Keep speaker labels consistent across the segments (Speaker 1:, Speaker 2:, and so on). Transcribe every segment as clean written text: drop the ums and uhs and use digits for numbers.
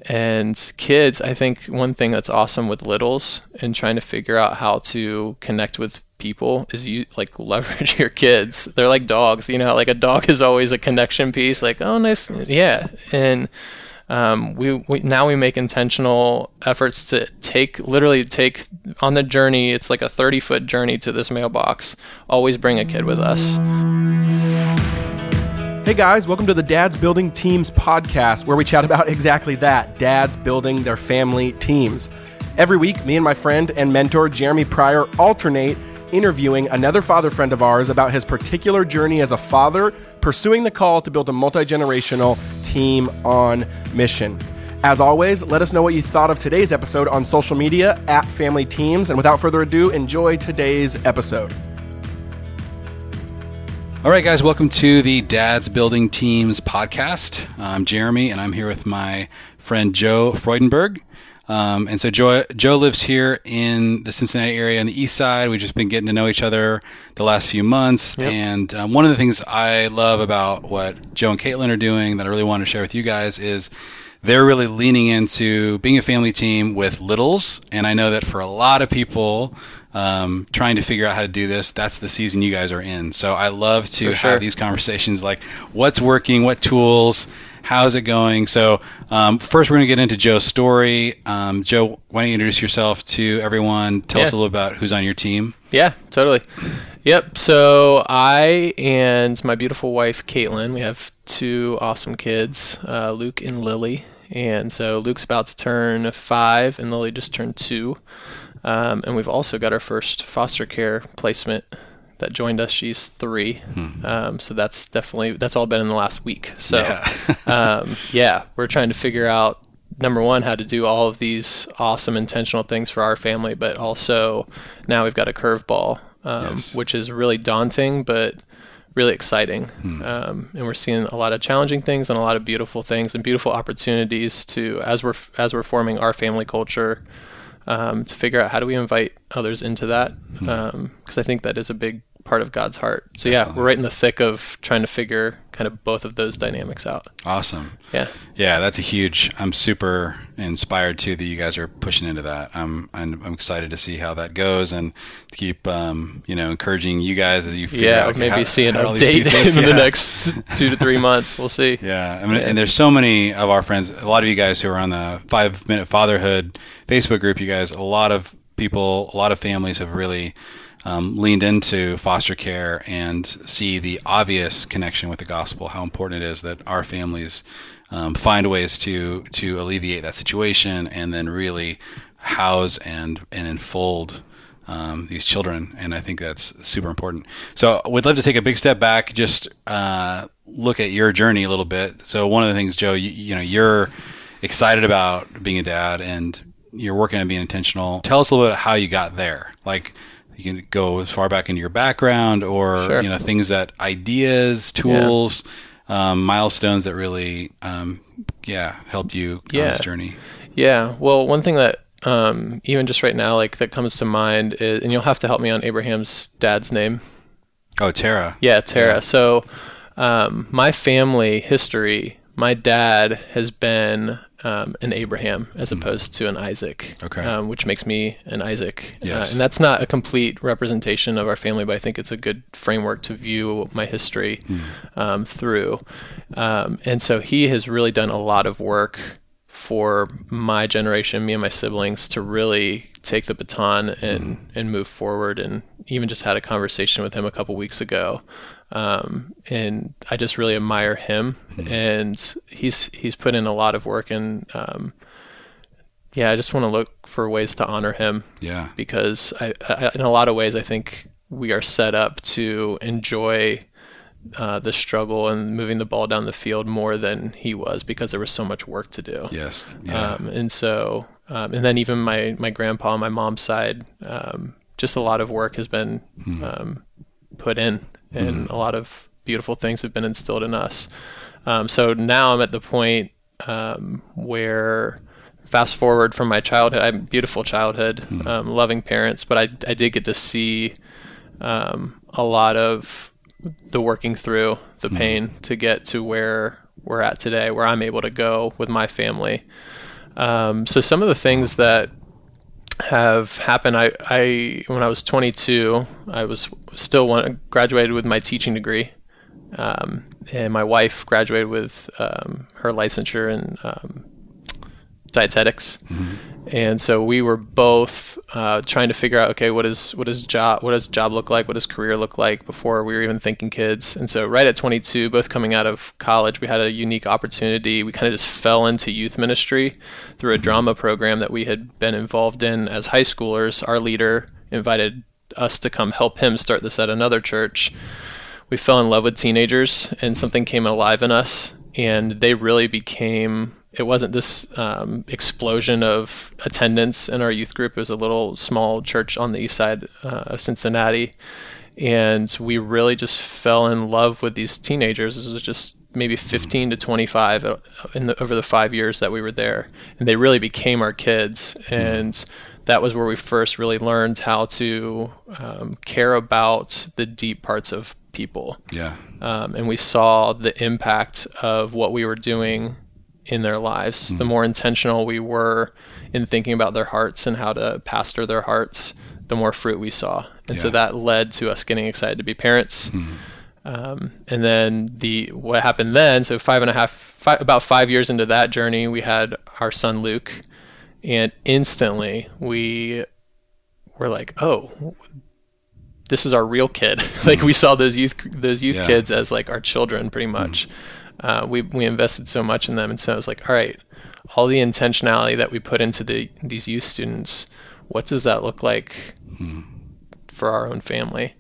Speaker 1: And kids, I think one thing that's awesome with littles and trying to figure out how to connect with people is you like leverage your kids. They're like dogs, like a dog is always a connection piece, like, oh, nice. Yeah. And we make intentional efforts to literally take on the journey. It's like a 30-foot journey to this mailbox. Always bring a kid with us.
Speaker 2: Hey guys, welcome to the Dads Building Teams podcast, where we chat about exactly that, dads building their family teams. Every week, me and my friend and mentor, Jeremy Pryor, alternate interviewing another father friend of ours about his particular journey as a father, pursuing the call to build a multi-generational team on mission. As always, let us know what you thought of today's episode on social media at Family Teams. And without further ado, enjoy today's episode.
Speaker 3: All right, guys, welcome to the Dads Building Teams podcast. I'm Jeremy, and I'm here with my friend Joe Freudenberg. And so Joe lives here in the Cincinnati area on the east side. We've just been getting to know each other the last few months. Yep. And one of the things I love about what Joe and Caitlin are doing that I really want to share with you guys is they're really leaning into being a family team with littles. And I know that for a lot of people trying to figure out how to do this, that's the season you guys are in. So I love to have these conversations like what's working, what tools, how's it going? So first we're going to get into Joe's story. Joe, why don't you introduce yourself to everyone? Tell us a little about who's on your team.
Speaker 1: Yeah, totally. Yep. So I and my beautiful wife, Caitlin, we have two awesome kids, Luke and Lily. And so Luke's about to turn 5 and Lily just turned 2. And we've also got our first foster care placement that joined us. She's 3. So that's all been in the last week. So, we're trying to figure out, number one, how to do all of these awesome intentional things for our family, but also now we've got a curveball, which is really daunting, but really exciting. And we're seeing a lot of challenging things and a lot of beautiful things and beautiful opportunities to, as we're forming our family culture, to figure out how do we invite others into that, because I think that is a big part of God's heart. So Definitely. We're right in the thick of trying to figure kind of both of those dynamics out.
Speaker 3: Awesome.
Speaker 1: Yeah,
Speaker 3: that's a huge. I'm super inspired too that you guys are pushing into that. I'm excited to see how that goes and to keep encouraging you guys as you figure out.
Speaker 1: Maybe see an update in the next 2 to 3 months. We'll see.
Speaker 3: Yeah, and there's so many of our friends. A lot of you guys who are on the 5-Minute Fatherhood Facebook group. You guys, a lot of people, a lot of families have really leaned into foster care and see the obvious connection with the gospel, how important it is that our families find ways to alleviate that situation and then really house and enfold these children. And I think that's super important. So we'd love to take a big step back, just look at your journey a little bit. So one of the things, Joe, you're excited about being a dad and you're working on being intentional. Tell us a little bit how you got there. Like, you can go as far back into your background or, things ideas, tools, milestones that really, helped you on this journey. Yeah.
Speaker 1: Well, one thing that, even just right now, that comes to mind is, and you'll have to help me on Abraham's dad's name.
Speaker 3: Oh, Terah.
Speaker 1: Yeah, Terah. Yeah. So, my family history, my dad has been an Abraham as opposed to an Isaac, which makes me an Isaac.
Speaker 3: Yes.
Speaker 1: And that's not a complete representation of our family, but I think it's a good framework to view my history through. And so he has really done a lot of work for my generation, me and my siblings, to really take the baton and move forward. And even just had a conversation with him a couple weeks ago. And I just really admire him, and he's put in a lot of work, and I just want to look for ways to honor him.
Speaker 3: Yeah,
Speaker 1: because I in a lot of ways I think we are set up to enjoy the struggle and moving the ball down the field more than he was, because there was so much work to do.
Speaker 3: Yes, yeah.
Speaker 1: And so and then even my grandpa on my mom's side, just a lot of work has been put in. And a lot of beautiful things have been instilled in us. So now I'm at the point where, fast forward from my childhood, I have a beautiful childhood, loving parents, but I did get to see a lot of the working through the pain to get to where we're at today, where I'm able to go with my family So some of the things that have happened, I when I was 22, I was still graduated with my teaching degree, and my wife graduated with her licensure in dietetics. And so we were both trying to figure out, okay, what does job look like? What does career look like before we were even thinking kids? And so right at 22, both coming out of college, we had a unique opportunity. We kind of just fell into youth ministry through a drama program that we had been involved in as high schoolers. Our leader invited us to come help him start this at another church. We fell in love with teenagers, and something came alive in us, and they really became... It wasn't this explosion of attendance in our youth group. It was a little small church on the east side of Cincinnati. And we really just fell in love with these teenagers. This was just maybe 15 to 25 over the 5 years that we were there. And they really became our kids. And that was where we first really learned how to care about the deep parts of people.
Speaker 3: Yeah.
Speaker 1: And we saw the impact of what we were doing in their lives. The more intentional we were in thinking about their hearts and how to pastor their hearts, the more fruit we saw. And so that led to us getting excited to be parents. And then what happened then, so about 5 years into that journey, we had our son Luke, and instantly we were like, oh, this is our real kid. Like we saw those youth kids as like our children pretty much. We invested so much in them, and so I was like, all right, all the intentionality that we put into these youth students, what does that look like for our own family?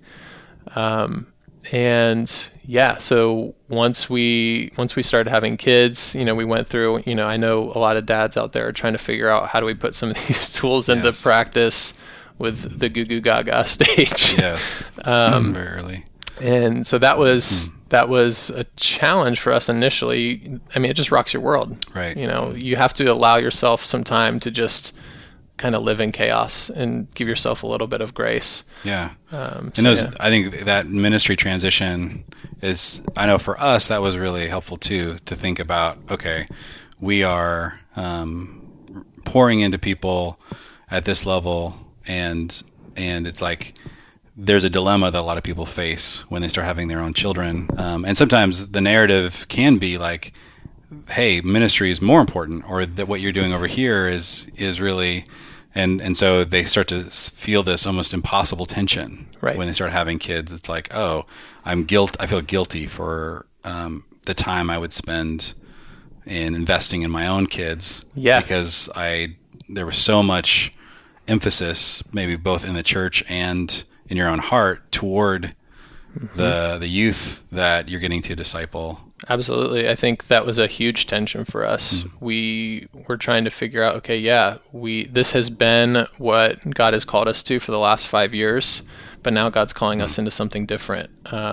Speaker 1: And yeah, so once we started having kids, we went through, I know a lot of dads out there are trying to figure out how do we put some of these tools into practice with the goo goo gaga stage.
Speaker 3: Yes. Very early.
Speaker 1: And so that was a challenge for us initially. I mean, it just rocks your world.
Speaker 3: Right.
Speaker 1: You have to allow yourself some time to just kind of live in chaos and give yourself a little bit of grace.
Speaker 3: Yeah. I think that ministry transition I know for us, that was really helpful too, to think about, okay, we are pouring into people at this level, and it's like, there's a dilemma that a lot of people face when they start having their own children. And sometimes the narrative can be like, hey, ministry is more important, or that what you're doing over here is really, and so they start to feel this almost impossible tension when they start having kids. It's like, oh, I feel guilty for the time I would spend in investing in my own kids. Yeah. Because there was so much emphasis, maybe both in the church and in your own heart, toward the youth that you're getting to disciple.
Speaker 1: Absolutely. I think that was a huge tension for us. We were trying to figure out, okay, this has been what God has called us to for the last 5 years, but now God's calling us into something different.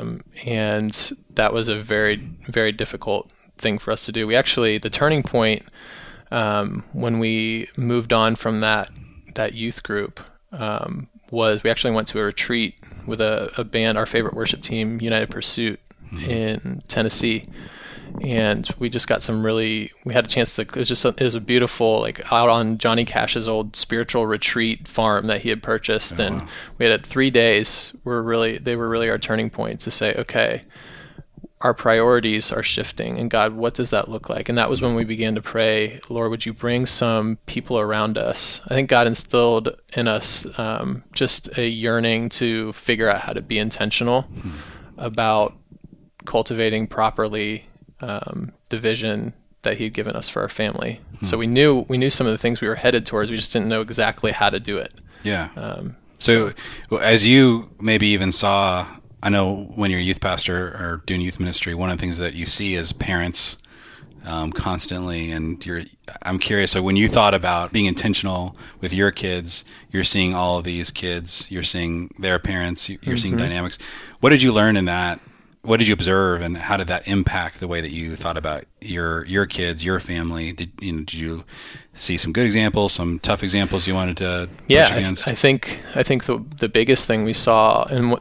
Speaker 1: And that was a very, very difficult thing for us to do. The turning point, when we moved on from that youth group, was we actually went to a retreat with a band, our favorite worship team, United Pursuit, in Tennessee. And we just got we had a chance to, it was a beautiful, like out on Johnny Cash's old spiritual retreat farm that he had purchased. Oh, and we had 3 days they were really our turning point to say, okay, our priorities are shifting, and God, what does that look like? And that was when we began to pray, Lord, would you bring some people around us? I think God instilled in us just a yearning to figure out how to be intentional about cultivating properly the vision that He'd given us for our family. So we knew some of the things we were headed towards. We just didn't know exactly how to do it.
Speaker 3: Yeah. So as you maybe even saw, I know when you're a youth pastor or doing youth ministry, one of the things that you see as parents constantly, and I'm curious, so when you thought about being intentional with your kids, you're seeing all of these kids, you're seeing their parents, you're seeing dynamics. What did you learn in that? What did you observe, and how did that impact the way that you thought about your kids, your family? Did you see some good examples, some tough examples you wanted to push against?
Speaker 1: I think the biggest thing we saw, and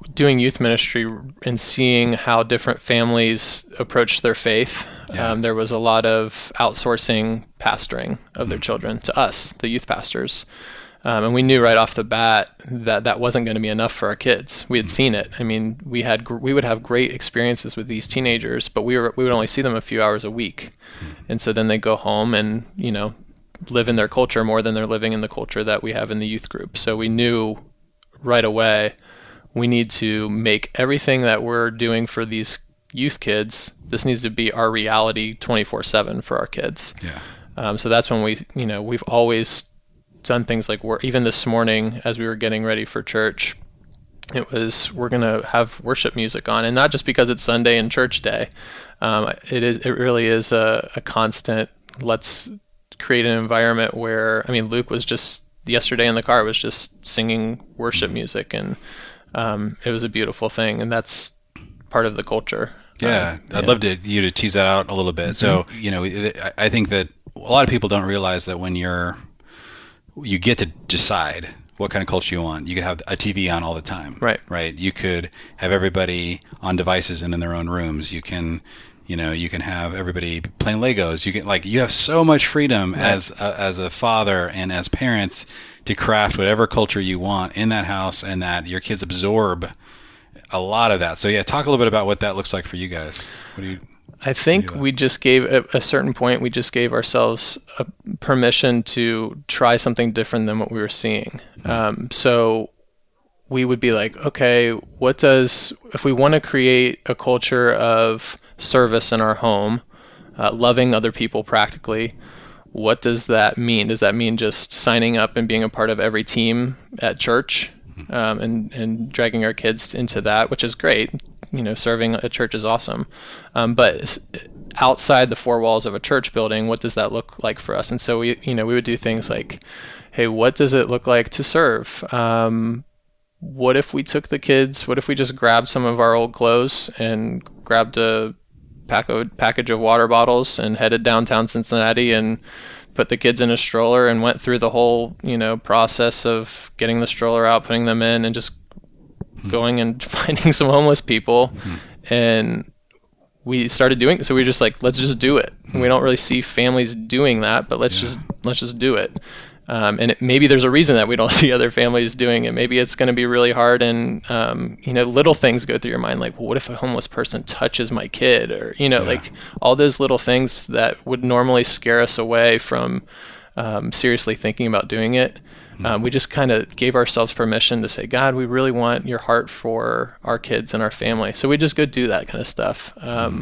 Speaker 1: doing youth ministry and seeing how different families approach their faith, there was a lot of outsourcing pastoring of their children to us, the youth pastors. And we knew right off the bat that wasn't going to be enough for our kids. We had seen it. I mean, we would have great experiences with these teenagers, but we would only see them a few hours a week. And so then they go home and, live in their culture more than they're living in the culture that we have in the youth group. So we knew right away we need to make everything that we're doing for these youth kids, this needs to be our reality 24/7 for our kids.
Speaker 3: Yeah.
Speaker 1: So that's when we've always done things like even this morning as we were getting ready for church, we're going to have worship music on, and not just because it's Sunday and church day. It really is a constant, let's create an environment where, Luke was just yesterday in the car was just singing worship music, and it was a beautiful thing, and that's part of the culture.
Speaker 3: Yeah, I'd love you to tease that out a little bit. So, I think that a lot of people don't realize that when you get to decide what kind of culture you want. You could have a TV on all the time. Right. You could have everybody on devices and in their own rooms. You can have everybody playing Legos. You have so much freedom as a father and as parents to craft whatever culture you want in that house, and that your kids absorb a lot of that. So talk a little bit about what that looks like for you guys.
Speaker 1: I think we just gave, at a certain point, we just gave ourselves permission to try something different than what we were seeing. So we would be like, okay, if we want to create a culture of service in our home, loving other people practically, what does that mean? Does that mean just signing up and being a part of every team at church, and dragging our kids into that, which is great. Serving at church is awesome. But outside the four walls of a church building, what does that look like for us? And so we would do things like, hey, what does it look like to serve? What if we took the kids? What if we just grabbed some of our old clothes and grabbed a package of water bottles and headed downtown Cincinnati and put the kids in a stroller and went through the whole, process of getting the stroller out, putting them in, and just going and finding some homeless people. And we started doing it. So we were just like, let's just do it. We don't really see families doing that, but let's just do it. And maybe there's a reason that we don't see other families doing it. Maybe it's going to be really hard, and little things go through your mind, like, well, what if a homeless person touches my kid, or like all those little things that would normally scare us away from seriously thinking about doing it. We just kind of gave ourselves permission to say, God, we really want your heart for our kids and our family. So we just go do that kind of stuff.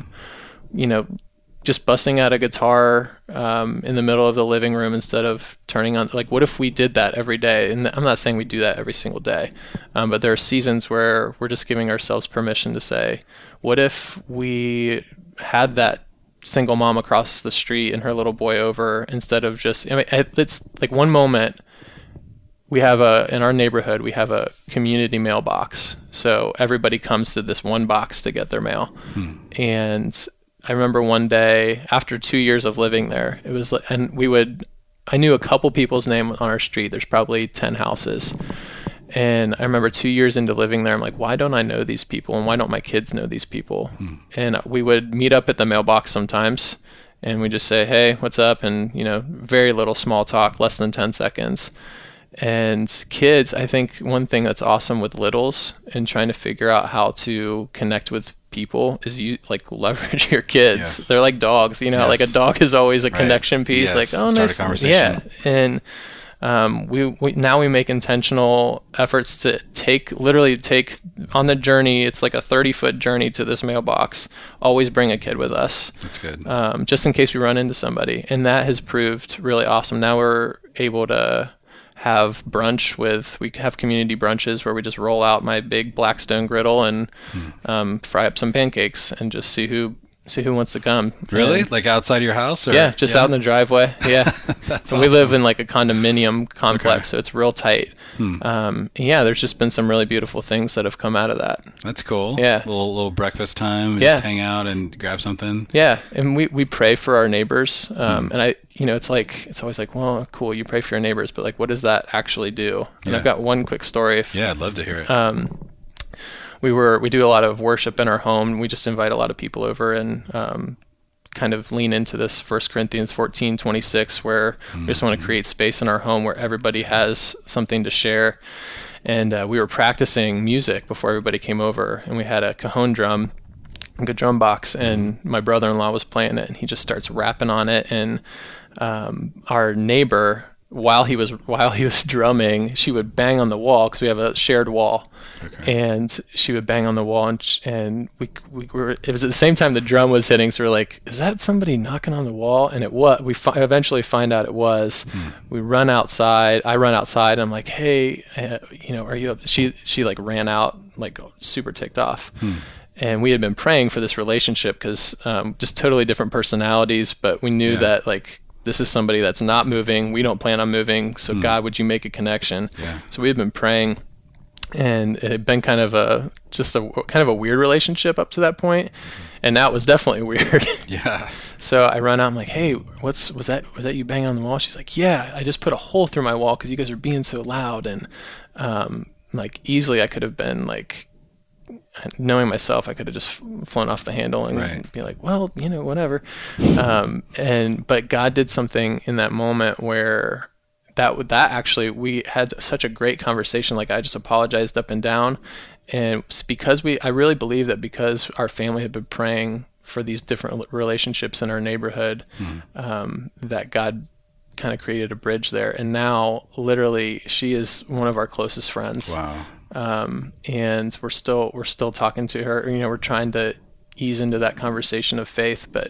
Speaker 1: Just busting out a guitar in the middle of the living room instead of turning on, like, what if we did that every day? And I'm not saying we do that every single day, but there are seasons where we're just giving ourselves permission to say, what if we had that single mom across the street and her little boy over, instead of just, it's like one moment we have in our neighborhood, we have a community mailbox. So everybody comes to this one box to get their mail. And I remember one day after 2 years of living there, it was, and I knew a couple people's name on our street. There's probably 10 houses. And I remember 2 years into living there, I'm like, why don't I know these people? And why don't my kids know these people? And we would meet up at the mailbox sometimes, and we just say, hey, what's up? And, very little small talk, less than 10 seconds. And kids, I think one thing that's awesome with littles and trying to figure out how to connect with people is you leverage your kids.
Speaker 3: Yes.
Speaker 1: They're like dogs, like a dog is always a connection piece.
Speaker 3: Yes.
Speaker 1: Like, oh,
Speaker 3: start
Speaker 1: nice.
Speaker 3: a conversation.
Speaker 1: Yeah. And we make intentional efforts to take on the journey. It's like a 30-foot journey to this mailbox. Always bring a kid with us.
Speaker 3: That's good.
Speaker 1: Just in case we run into somebody. And that has proved really awesome. Now we're able to have we have community brunches where we just roll out my big Blackstone griddle and fry up some pancakes and just see who wants to come.
Speaker 3: Really?
Speaker 1: And,
Speaker 3: like outside your house? Or?
Speaker 1: Yeah, just out in the driveway. Yeah.
Speaker 3: That's
Speaker 1: and
Speaker 3: awesome.
Speaker 1: We live in like a condominium complex, so it's real tight. There's just been some really beautiful things that have come out of that.
Speaker 3: That's cool.
Speaker 1: Yeah.
Speaker 3: Little breakfast time, just hang out and grab something.
Speaker 1: Yeah, and we pray for our neighbors. And it's always like, well, cool, you pray for your neighbors, but like, what does that actually do? And I've got one quick story.
Speaker 3: I'd love to hear it.
Speaker 1: we do a lot of worship in our home. We just invite a lot of people over and kind of lean into this 1 Corinthians 14:26, where we just want to create space in our home where everybody has something to share. And we were practicing music before everybody came over, and we had a cajon drum, like a drum box, and my brother-in-law was playing it, and he just starts rapping on it. And our neighbor, while he was drumming, she would bang on the wall, because we have a shared wall. Okay. And she would bang on the wall, and we were. It was at the same time the drum was hitting, so we're like, "Is that somebody knocking on the wall?" And it was. We eventually find out it was. We run outside. I run outside, and I'm like, "Hey, are you up?" She like ran out, like super ticked off. And we had been praying for this relationship, because just totally different personalities, but we knew that like, this is somebody that's not moving. We don't plan on moving. So God, would you make a connection? Yeah. So we had been praying, and it had been kind of a weird relationship up to that point. And now it was definitely weird. Yeah. So I run out, I'm like, "Hey, was that you banging on the wall?" She's like, "Yeah, I just put a hole through my wall because you guys are being so loud." And like, easily I could have been like, knowing myself, I could have just flown off the handle and be like, "Well, whatever." But God did something in that moment where that actually, we had such a great conversation. Like, I just apologized up and down. And because I really believe that because our family had been praying for these different relationships in our neighborhood, that God kind of created a bridge there. And now literally she is one of our closest friends. Wow. And we're still talking to her. We're trying to ease into that conversation of faith, but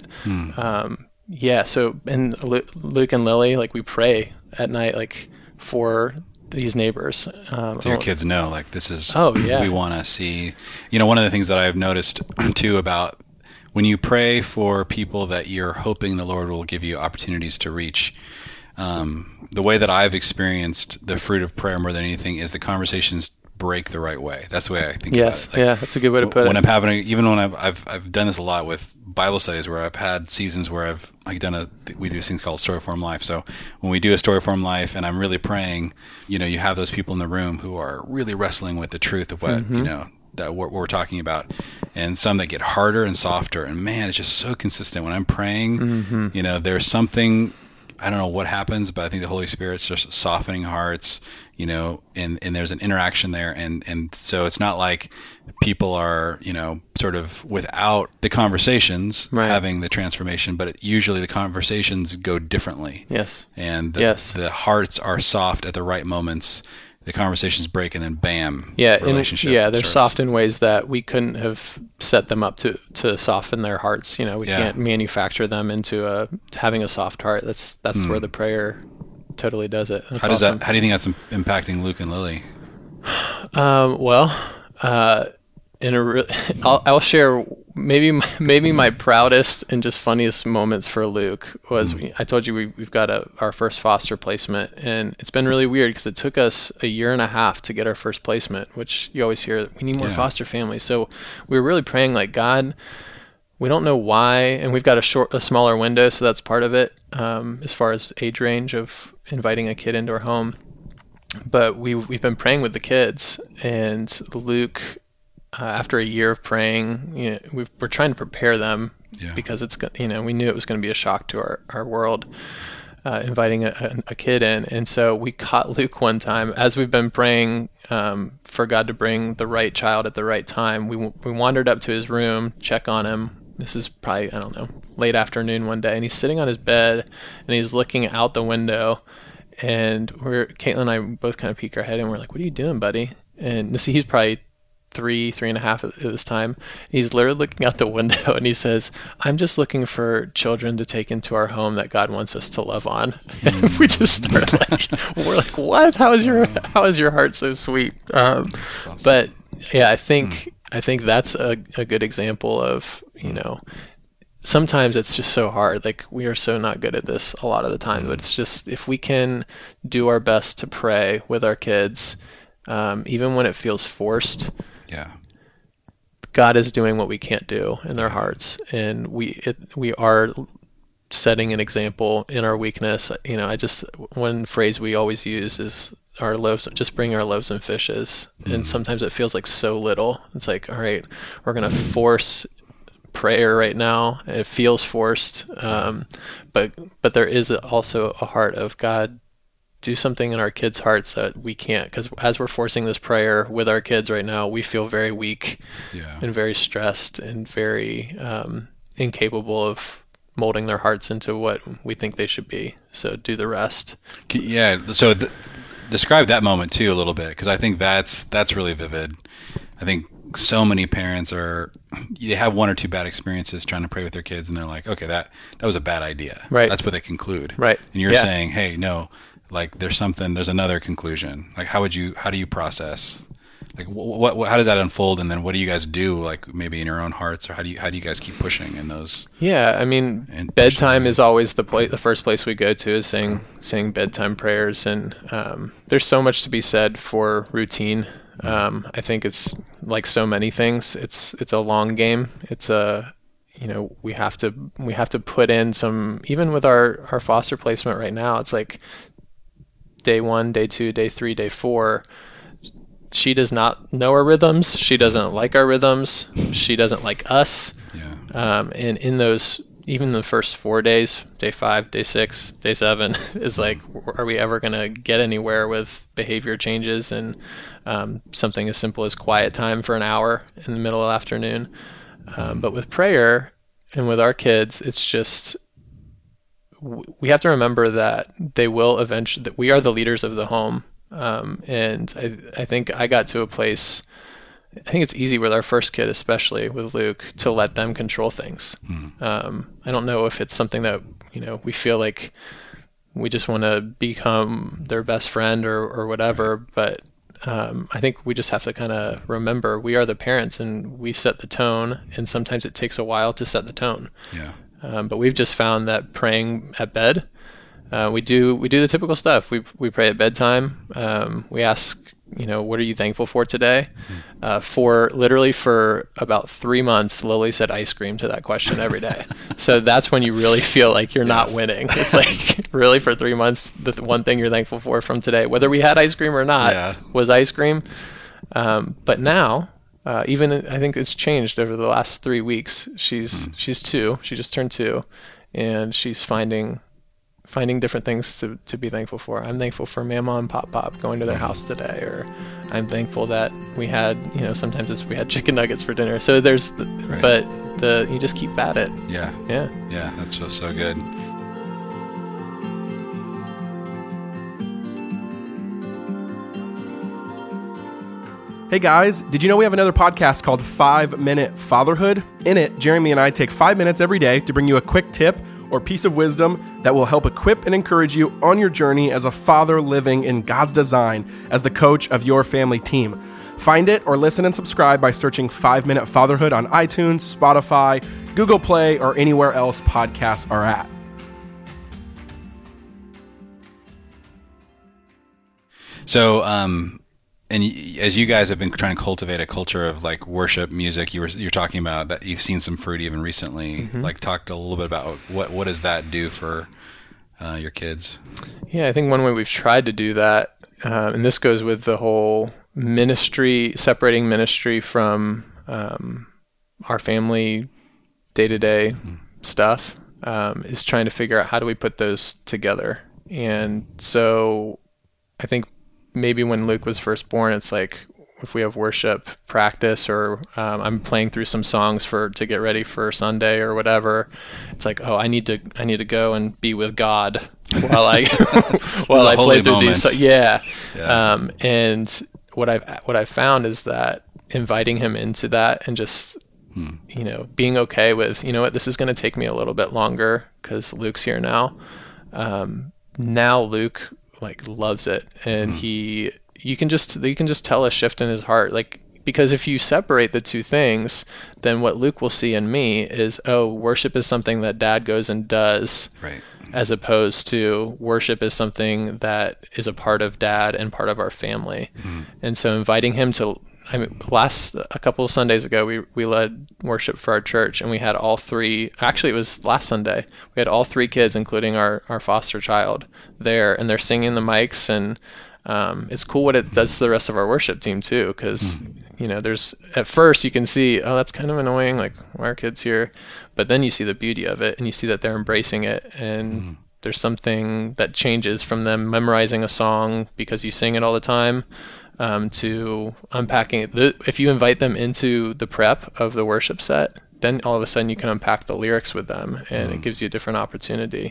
Speaker 1: so, and Luke and Lily, like, we pray at night, like, for these neighbors.
Speaker 3: So your kids know, like, this is, we want to see, one of the things that I've noticed too about when you pray for people that you're hoping the Lord will give you opportunities to reach, the way that I've experienced the fruit of prayer more than anything is the conversations break the right way. That's the way I think about it. Like,
Speaker 1: that's a good way to put it.
Speaker 3: When I'm having, even when I've done this a lot with Bible studies, where I've had seasons where we do these things called Story Form Life. So when we do a Story Form Life and I'm really praying, you have those people in the room who are really wrestling with the truth of what, that what we're talking about, and some that get harder and softer. And man, it's just so consistent. When I'm praying, there's something, I don't know what happens, but I think the Holy Spirit's just softening hearts, and there's an interaction there. And so it's not like people are, sort of without the conversations having the transformation, but usually the conversations go differently.
Speaker 1: Yes.
Speaker 3: And the hearts are soft at the right moments. The conversations break, and then bam, relationship
Speaker 1: they're
Speaker 3: starts.
Speaker 1: Soft in ways that we couldn't have set them up to soften their hearts. We can't manufacture them into having a soft heart. That's where the prayer totally does it. That's awesome.
Speaker 3: How do you think that's impacting Luke and Lily?
Speaker 1: I'll share maybe my proudest and just funniest moments for Luke was, I told you we've got our first foster placement, and it's been really weird because it took us a year and a half to get our first placement, which you always hear, we need more foster families. So we were really praying, like, God, we don't know why, and we've got a smaller window, so that's part of it, as far as age range of inviting a kid into our home. But we've been praying with the kids, and Luke, after a year of praying, we're trying to prepare them because it's, we knew it was going to be a shock to our world, inviting a kid in. And so we caught Luke one time as we've been praying for God to bring the right child at the right time. We wandered up to his room, check on him. This is probably, I don't know, late afternoon one day, and he's sitting on his bed and he's looking out the window, and Caitlin and I both kind of peek our head and we're like, "What are you doing, buddy?" And he's probably three and a half at this time. He's literally looking out the window and he says, "I'm just looking for children to take into our home that God wants us to love on." And we just started we're like, "What? How is your heart so sweet?" Awesome. But yeah, I think that's a good example of, sometimes it's just so hard. Like, we are so not good at this a lot of the time, but it's just, if we can do our best to pray with our kids, even when it feels forced, God is doing what we can't do in their hearts, and we are setting an example in our weakness. One phrase we always use is our loaves, just bring our loaves and fishes. And sometimes it feels like so little. It's like, all right, we're going to force prayer right now. It feels forced. But there is also a heart of God, do something in our kids' hearts that we can't, because as we're forcing this prayer with our kids right now, we feel very weak and very stressed and very incapable of molding their hearts into what we think they should be. So do the rest.
Speaker 3: Yeah. So describe that moment too a little bit, because I think that's really vivid. I think so many parents they have one or two bad experiences trying to pray with their kids, and they're like, okay, that was a bad idea.
Speaker 1: Right.
Speaker 3: That's what they conclude.
Speaker 1: Right.
Speaker 3: And you're saying, hey, no, like there's another conclusion. Like how do you process, like what how does that unfold, and then what do you guys do, like maybe in your own hearts, or how do you guys keep pushing in those?
Speaker 1: Yeah, I mean, bedtime is always the first place we go to, is saying bedtime prayers, and there's so much to be said for routine. I think it's like so many things. It's a long game. It's we have to put in some, even with our foster placement right now, it's like day 1, day 2, day 3, day 4, she does not know our rhythms. She doesn't like our rhythms. She doesn't like us. Yeah. And in those, even the first 4 days, day 5, day 6, day 7, is like, are we ever going to get anywhere with behavior changes and something as simple as quiet time for an hour in the middle of the afternoon? But with prayer and with our kids, it's just, we have to remember that they will eventually, that we are the leaders of the home. And I think I got to a place, I think it's easy with our first kid, especially with Luke, to let them control things. I don't know if it's something that, we feel like we just want to become their best friend or whatever, but I think we just have to kind of remember we are the parents and we set the tone, and sometimes it takes a while to set the tone.
Speaker 3: Yeah.
Speaker 1: But we've just found that praying at bed, we do the typical stuff. We pray at bedtime. We ask, what are you thankful for today? For about 3 months, Lily said ice cream to that question every day. So that's when you really feel like you're not winning. It's like, really, for 3 months, the one thing you're thankful for from today, whether we had ice cream or not, was ice cream. But now, even I think it's changed over the last 3 weeks. She's 2. She just turned 2, and she's finding different things to be thankful for. I'm thankful for Mama and Pop going to their house today, or I'm thankful that we had, sometimes we had chicken nuggets for dinner. So there's, but you just keep at it.
Speaker 3: Yeah. That's so good.
Speaker 2: Hey guys, did you know we have another podcast called 5 Minute Fatherhood? In it, Jeremy and I take 5 minutes every day to bring you a quick tip or piece of wisdom that will help equip and encourage you on your journey as a father living in God's design as the coach of your family team. Find it or listen and subscribe by searching 5 Minute Fatherhood on iTunes, Spotify, Google Play, or anywhere else podcasts are at.
Speaker 3: So, and as you guys have been trying to cultivate a culture of like worship music, you're talking about that you've seen some fruit even recently. Mm-hmm. Like, talk a little bit about what does that do for your kids? Yeah,
Speaker 1: I think one way we've tried to do that, and this goes with the whole ministry, separating ministry from our family day-to-day stuff, is trying to figure out how do we put those together. And so I think maybe when Luke was first born, it's like if we have worship practice, or I'm playing through some songs to get ready for Sunday or whatever, it's like, oh, I need to go and be with God while I play through these. So, yeah. And what I've found is that inviting him into that and just being okay with, this is going to take me a little bit longer because Luke's here now. Now Luke loves it, and you can just tell a shift in his heart, because if you separate the two things, then what Luke will see in me is, oh, worship is something that Dad goes and does, right, as opposed to worship is something that is a part of Dad and part of our family. And so inviting him to, a couple of Sundays ago, we led worship for our church, and we had all three, actually it was last Sunday, we had all 3 kids, including our foster child there, and they're singing the mics, and It's cool what it does to the rest of our worship team too, because there's, at first you can see, oh, that's kind of annoying, like, why are kids here? But then you see the beauty of it, and you see that they're embracing it, and there's something that changes from them memorizing a song because you sing it all the time, to unpacking it. If you invite them into the prep of the worship set, then all of a sudden you can unpack the lyrics with them, and it gives you a different opportunity.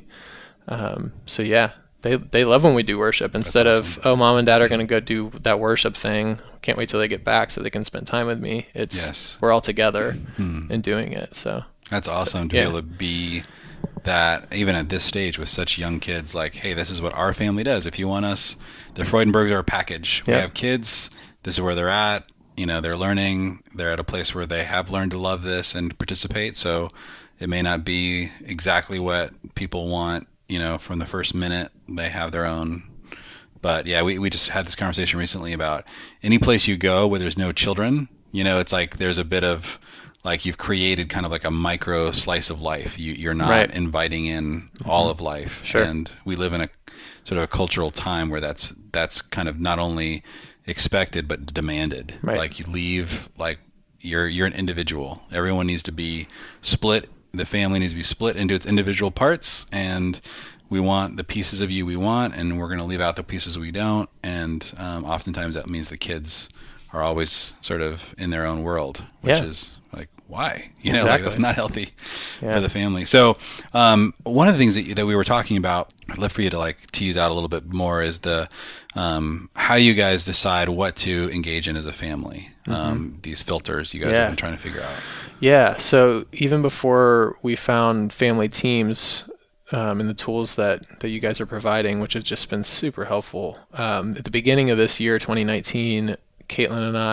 Speaker 1: So yeah, they love when we do worship instead of, oh, mom and dad are going to go do that worship thing. Can't wait till they get back so they can spend time with me. It's we're all together and doing it. So that's awesome to be able to be that even at this stage with such young kids. Like, hey, this is what our family does. If you want us, the Freudenbergs are a package. We have kids. This is where they're at. They're learning. They're at a place where they have learned to love this and participate. So it may not be exactly what people want, from the first minute. They have their own. But yeah, we just had this conversation recently about any place you go where there's no children, it's like there's a bit of, like, you've created kind of like a micro slice of life. You're not inviting in all of life. Sure. And we live in a sort of a cultural time where that's kind of not only expected but demanded. Right. Like, you leave, like, you're an individual. Everyone needs to be split. The family needs to be split into its individual parts, and we want the pieces of you we want, and we're going to leave out the pieces we don't. And oftentimes that means the kids are always sort of in their own world, which is like, why? Like, that's not healthy for the family. So one of the things that we were talking about, I'd love for you to, like, tease out a little bit more, is the how you guys decide what to engage in as a family. These filters you guys have been trying to figure out. Yeah. So even before we found family teams, and the tools that you guys are providing, which has just been super helpful. At the beginning of this year, 2019, Caitlin and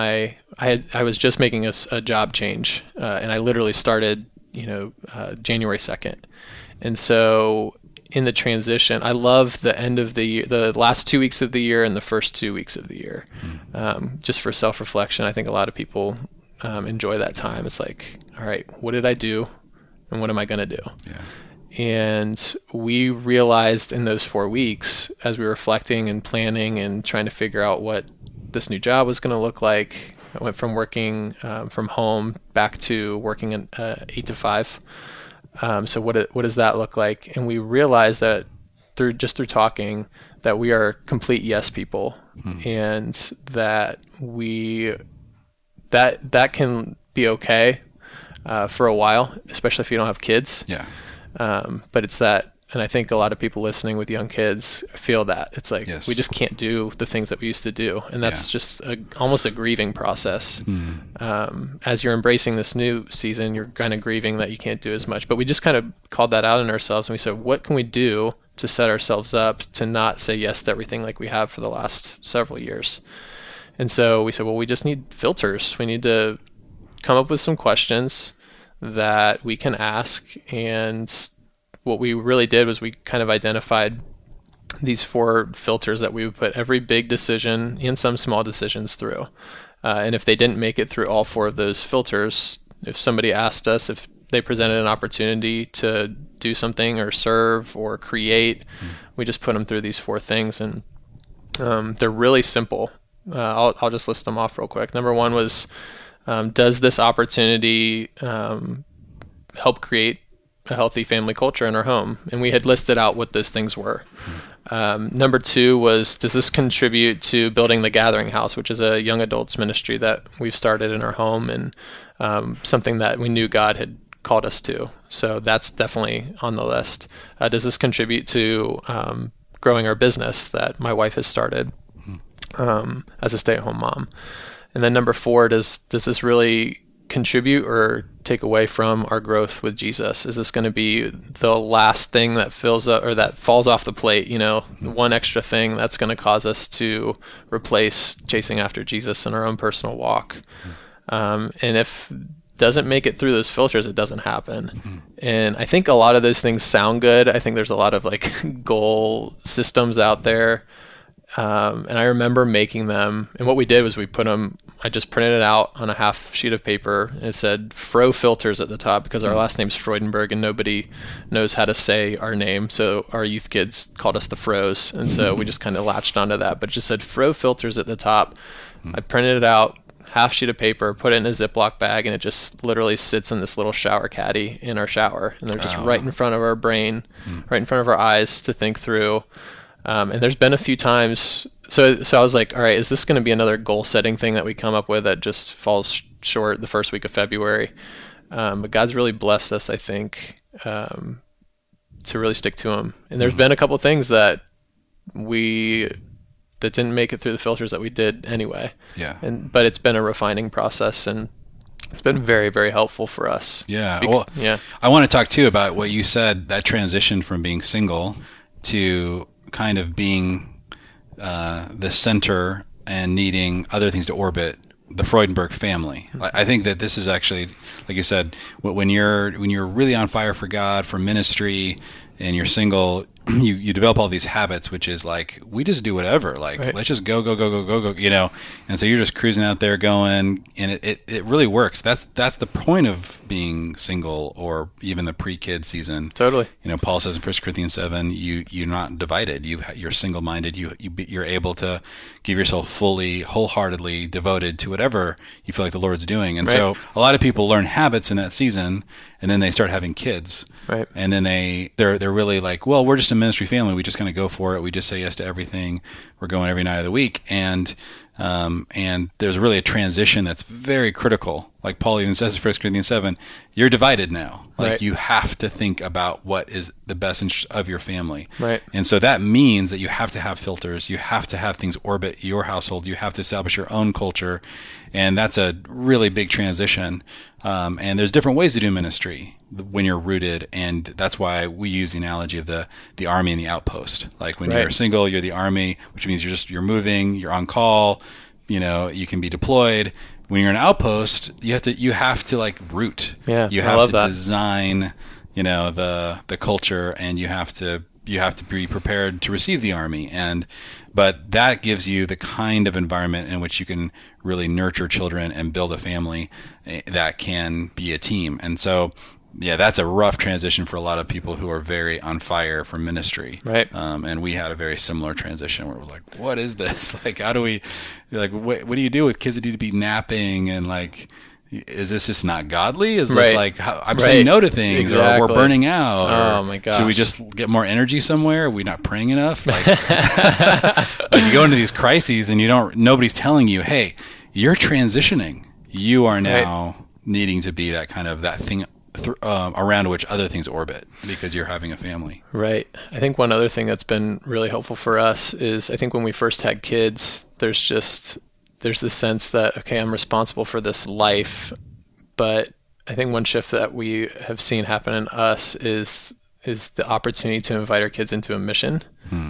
Speaker 1: I was just making a job change, and I literally started, January 2nd. And so in the transition, I love the end of the year, the last 2 weeks of the year and the first 2 weeks of the year, just for self-reflection. I think a lot of people enjoy that time. It's like, all right, what did I do, and what am I going to do? Yeah. And we realized in those 4 weeks, as we were reflecting and planning and trying to figure out what this new job was going to look like, I went from working from home back to working in 8 to 5. So what does that look like? And we realized that through talking that we are complete yes people, and that that can be okay for a while, especially if you don't have kids. Yeah. But it's that, and I think a lot of people listening with young kids feel that. It's like, we just can't do the things that we used to do. And that's just almost a grieving process. As you're embracing this new season, you're kind of grieving that you can't do as much. But we just kind of called that out in ourselves, and we said, what can we do to set ourselves up to not say yes to everything like we have for the last several years? And so we said, well, we just need filters. We need to come up with some questions that we can ask. And what we really did was we kind of identified these 4 filters that we would put every big decision and some small decisions through. And if they didn't make it through all 4 of those filters, if somebody asked us if they presented an opportunity to do something or serve or create, we just put them through these 4 things. And they're really simple. I'll just list them off real quick. Number 1 was, does this opportunity help create a healthy family culture in our home? And we had listed out what those things were. Number 2 was, does this contribute to building the Gathering House, which is a young adults ministry that we've started in our home, and something that we knew God had called us to. So that's definitely on the list. Does this contribute to growing our business that my wife has started as a stay-at-home mom? And then number 4, does this really contribute or take away from our growth with Jesus? Is this going to be the last thing that fills up or that falls off the plate, one extra thing that's going to cause us to replace chasing after Jesus in our own personal walk? And if doesn't make it through those filters, it doesn't happen. And I think a lot of those things sound good. I think there's a lot of like goal systems out there. And I remember making them, and what we did was I just printed it out on a half sheet of paper, and it said Fro Filters at the top, because our last name's Freudenberg and nobody knows how to say our name, so our youth kids called us the Fros, and so we just kind of latched onto that, but it just said Fro Filters at the top. I printed it out, half sheet of paper, put it in a Ziploc bag, and it just literally sits in this little shower caddy in our shower, and they're just right in front of our brain, right in front of our eyes to think through. And there's been a few times, so I was like, all right, is this going to be another goal setting thing that we come up with that just falls short the first week of February? But God's really blessed us, I think, to really stick to him. And there's been a couple things that didn't make it through the filters that we did anyway.
Speaker 3: Yeah.
Speaker 1: But it's been a refining process, and it's been very, very helpful for us.
Speaker 3: Yeah.
Speaker 1: Yeah.
Speaker 3: I want to talk too about what you said, that transition from being single to kind of being the center and needing other things to orbit the Freudenberg family. I think that this is actually, like you said, when you're really on fire for God, for ministry, and you're single, you develop all these habits, which is like, we just do whatever. Like,
Speaker 1: right.
Speaker 3: Let's just go, you know? And so you're just cruising out there going, and it really works. That's the point of being single, or even the pre-kid season.
Speaker 1: Totally.
Speaker 3: You know, Paul says in 1 Corinthians 7, you're not divided. You're single-minded. You're able to give yourself fully, wholeheartedly devoted to whatever you feel like the Lord's doing. And
Speaker 1: right.
Speaker 3: so a lot of people learn habits in that season, and then they start having kids.
Speaker 1: Right.
Speaker 3: And then they're really like, well, we're just a ministry family. We just kind of go for it. We just say yes to everything. We're going every night of the week. And there's really a transition that's very critical. Like Paul even says in 1 Corinthians 7, you're divided now. Like
Speaker 1: right.
Speaker 3: You have to think about what is the best interest of your family.
Speaker 1: Right.
Speaker 3: And so that means that you have to have filters. You have to have things orbit your household. You have to establish your own culture. And that's a really big transition. And there's different ways to do ministry when you're rooted. And that's why we use the analogy of the army and the outpost. Like when
Speaker 1: right.
Speaker 3: you're single, you're the army, which means you're moving, you're on call, you know, you can be deployed. When you're an outpost, you have to like root.
Speaker 1: Yeah,
Speaker 3: you have to design, you know, the culture, and you have to be prepared to receive the army. But that gives you the kind of environment in which you can really nurture children and build a family that can be a team. And so, yeah, that's a rough transition for a lot of people who are very on fire for ministry.
Speaker 1: Right.
Speaker 3: And we had a very similar transition where it was like, what is this? Like, how do we, like, what do you do with kids that need to be napping? And like, is this just not godly? Is this like, I'm saying no to things,
Speaker 1: exactly.
Speaker 3: or we're burning out?
Speaker 1: Oh my gosh.
Speaker 3: Should we just get more energy somewhere? Are we not praying enough? Like, like you go into these crises and nobody's telling you, hey, you're transitioning. You are now needing to be that thing around which other things orbit, because you're having a family.
Speaker 1: Right. I think one other thing that's been really helpful for us is, I think when we first had kids, there's this sense that, okay, I'm responsible for this life. But I think one shift that we have seen happen in us is the opportunity to invite our kids into a mission.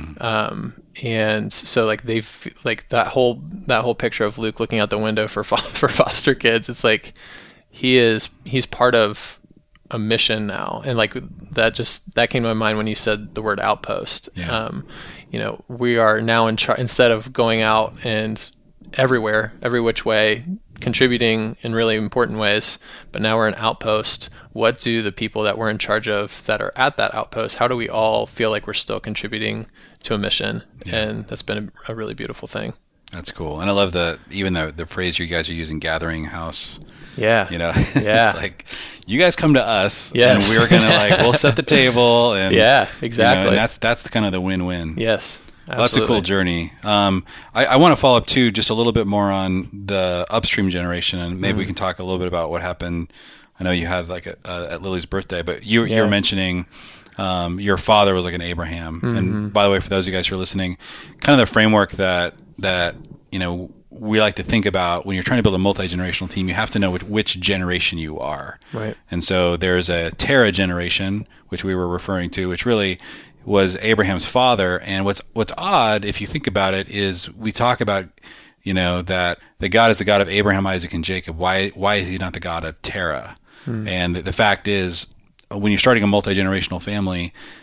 Speaker 1: And so like they've like that whole picture of Luke looking out the window for foster kids. It's like he's part of a mission now. And like that came to my mind when you said the word outpost.
Speaker 3: Yeah.
Speaker 1: You know, we are now in charge, instead of going out and everywhere, every which way, contributing in really important ways, but now we're an outpost. What do the people that we're in charge of that are at that outpost, how do we all feel like we're still contributing to a mission? Yeah. And that's been a really beautiful thing.
Speaker 3: That's cool. And I love even the phrase you guys are using, gathering house.
Speaker 1: Yeah.
Speaker 3: You know,
Speaker 1: yeah.
Speaker 3: It's like, you guys come to us,
Speaker 1: yes.
Speaker 3: and we're going to we'll set the table. And
Speaker 1: yeah, exactly.
Speaker 3: You know, and that's kind of the win-win.
Speaker 1: Yes.
Speaker 3: Well, that's a cool journey. I want to follow up too, just a little bit more on the upstream generation, and maybe we can talk a little bit about what happened. I know you had at Lily's birthday, but you were mentioning your father was like an Abraham. And by the way, for those of you guys who are listening, kind of the framework that you know we like to think about when you're trying to build a multi-generational team, you have to know which generation you are.
Speaker 1: Right. And
Speaker 3: so there's a Terah generation, which we were referring to, which really was Abraham's father. And what's odd, if you think about it, is we talk about, you know, that God is the God of Abraham, Isaac, and Jacob. Why is he not the God of Terah? And the fact is, when you're starting a multi-generational family,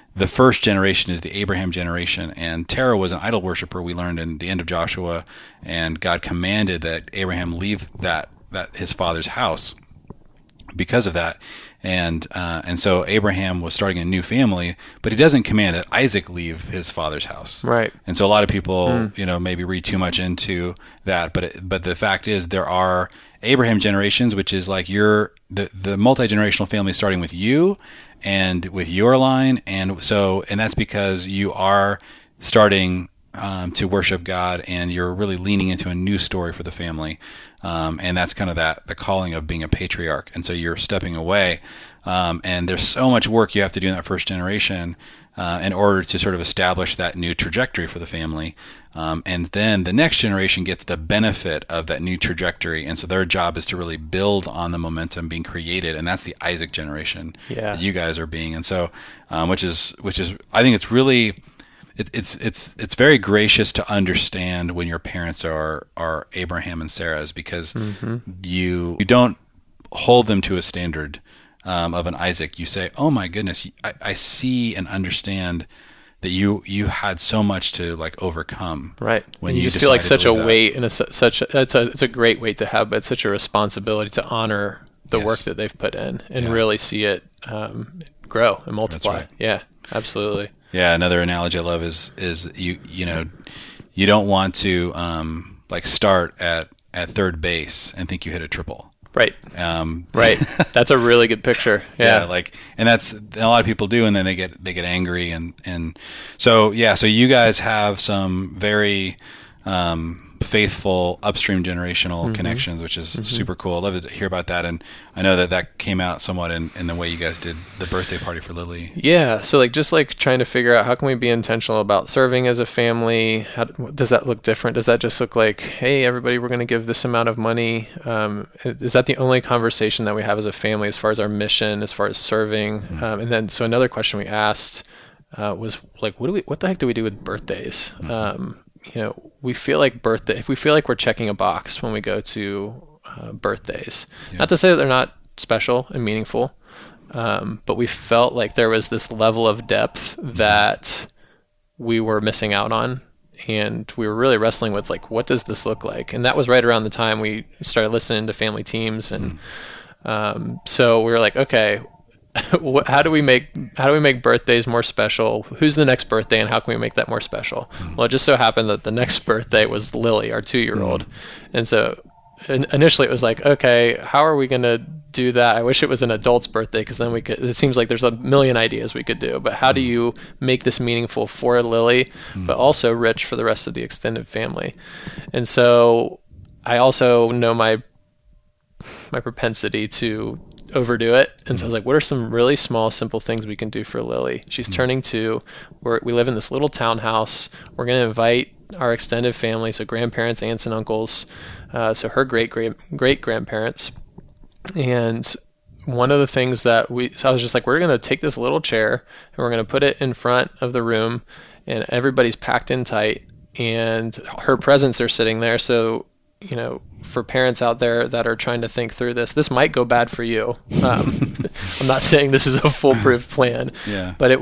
Speaker 3: the first generation is the Abraham generation, and Terah was an idol worshiper. We learned in the end of Joshua, and God commanded that Abraham leave that his father's house because of that. And so Abraham was starting a new family, but he doesn't command that Isaac leave his father's house.
Speaker 1: Right.
Speaker 3: And so a lot of people, maybe read too much into that, but the fact is there are Abraham generations, which is like the multi-generational family starting with you and with your line, and that's because you are starting to worship God, and you're really leaning into a new story for the family, and that's kind of the calling of being a patriarch. And so you're stepping away, and there's so much work you have to do in that first generation in order to sort of establish that new trajectory for the family, and then the next generation gets the benefit of that new trajectory, and so their job is to really build on the momentum being created, and that's the Isaac generation that you guys are being. And so, which is I think it's really. It's very gracious to understand when your parents are Abraham and Sarah's, because you don't hold them to a standard of an Isaac. You say, "Oh my goodness, I see and understand that you had so much to like overcome."
Speaker 1: Right.
Speaker 3: When
Speaker 1: you just feel like such a weight, and it's a great weight to have, but it's such a responsibility to honor the work that they've put in and really see it grow and multiply.
Speaker 3: That's right.
Speaker 1: Yeah, absolutely.
Speaker 3: Yeah, another analogy I love is you don't want to like start at third base and think you hit a triple.
Speaker 1: Right. Right. That's a really good picture. Yeah.
Speaker 3: And that's a lot of people do, and then they get angry, and so you guys have some very faithful upstream generational connections, which is super cool. I'd love to hear about that, and I know that came out somewhat in the way you guys did the birthday party for Lily.
Speaker 1: Yeah, so just trying to figure out how can we be intentional about serving as a family. How does that look different? Does that just look like, hey, everybody, we're going to give this amount of money? Is that the only conversation that we have as a family as far as our mission, as far as serving? And then so another question we asked was like, what the heck do we do with birthdays? We feel like if we feel like we're checking a box when we go to birthdays, not to say that they're not special and meaningful, but we felt like there was this level of depth that we were missing out on, and we were really wrestling with like, what does this look like? And that was right around the time we started listening to family teams, and so we were like, okay, how do we make birthdays more special? Who's the next birthday, and how can we make that more special? Well, it just so happened that the next birthday was Lily, our 2-year-old. And so initially it was like, okay, how are we going to do that? I wish it was an adult's birthday, because then it seems like there's a million ideas we could do, but how do you make this meaningful for Lily, but also rich for the rest of the extended family? And so I also know my propensity to overdo it, and so I was like, what are some really small, simple things we can do for Lily? She's turning 2. We live in this little townhouse. We're going to invite our extended family, so grandparents, aunts, and uncles, so her great grandparents. And one of the things so I was just like, we're going to take this little chair and we're going to put it in front of the room, and everybody's packed in tight, and her presents are sitting there. So for parents out there that are trying to think through this might go bad for you. I'm not saying this is a foolproof plan, but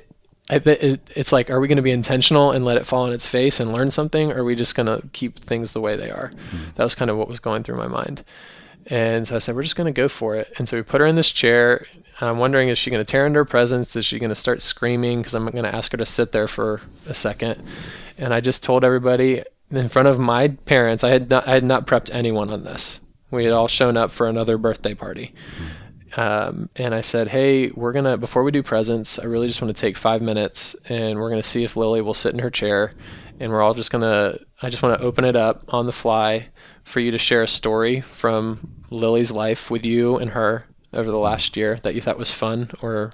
Speaker 1: it's like, are we going to be intentional and let it fall on its face and learn something? Or are we just going to keep things the way they are? That was kind of what was going through my mind. And so I said, we're just going to go for it. And so we put her in this chair. And I'm wondering, is she going to tear into her presents? Is she going to start screaming? Because I'm going to ask her to sit there for a second. And I just told everybody in front of my parents, I had not prepped anyone on this. We had all shown up for another birthday party. And I said, hey, before we do presents, I really just want to take 5 minutes, and we're going to see if Lily will sit in her chair. And I just want to open it up on the fly for you to share a story from Lily's life with you and her over the last year that you thought was fun, or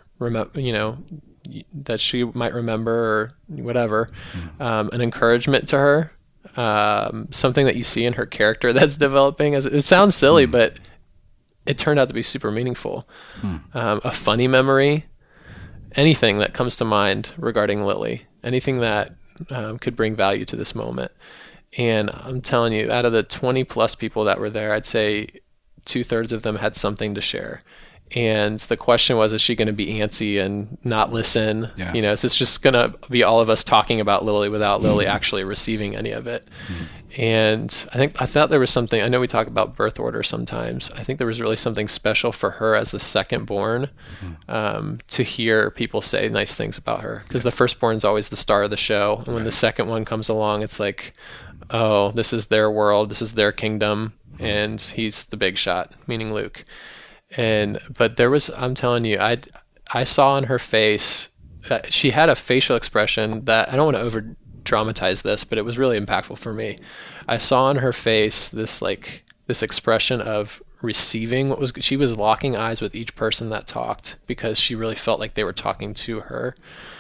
Speaker 1: that she might remember, or whatever. An encouragement to her. Something that you see in her character that's developing. It sounds silly, but it turned out to be super meaningful. A funny memory, anything that comes to mind regarding Lily, anything that could bring value to this moment. And I'm telling you, out of the 20 plus people that were there, I'd say 2/3 of them had something to share. And the question was, is she going to be antsy and not listen?
Speaker 3: Yeah.
Speaker 1: You know, so it's just going to be all of us talking about Lily without Lily actually receiving any of it. And I thought there was something, I know we talk about birth order sometimes. I think there was really something special for her as the second born, to hear people say nice things about her. Because the firstborn is always the star of the show. And when the second one comes along, it's like, oh, this is their world, this is their kingdom, and he's the big shot, meaning Luke. But there was, I'm telling you, I saw on her face, she had a facial expression that, I don't want to over dramatize this, but it was really impactful for me. I saw on her face this expression of receiving she was locking eyes with each person that talked, because she really felt like they were talking to her.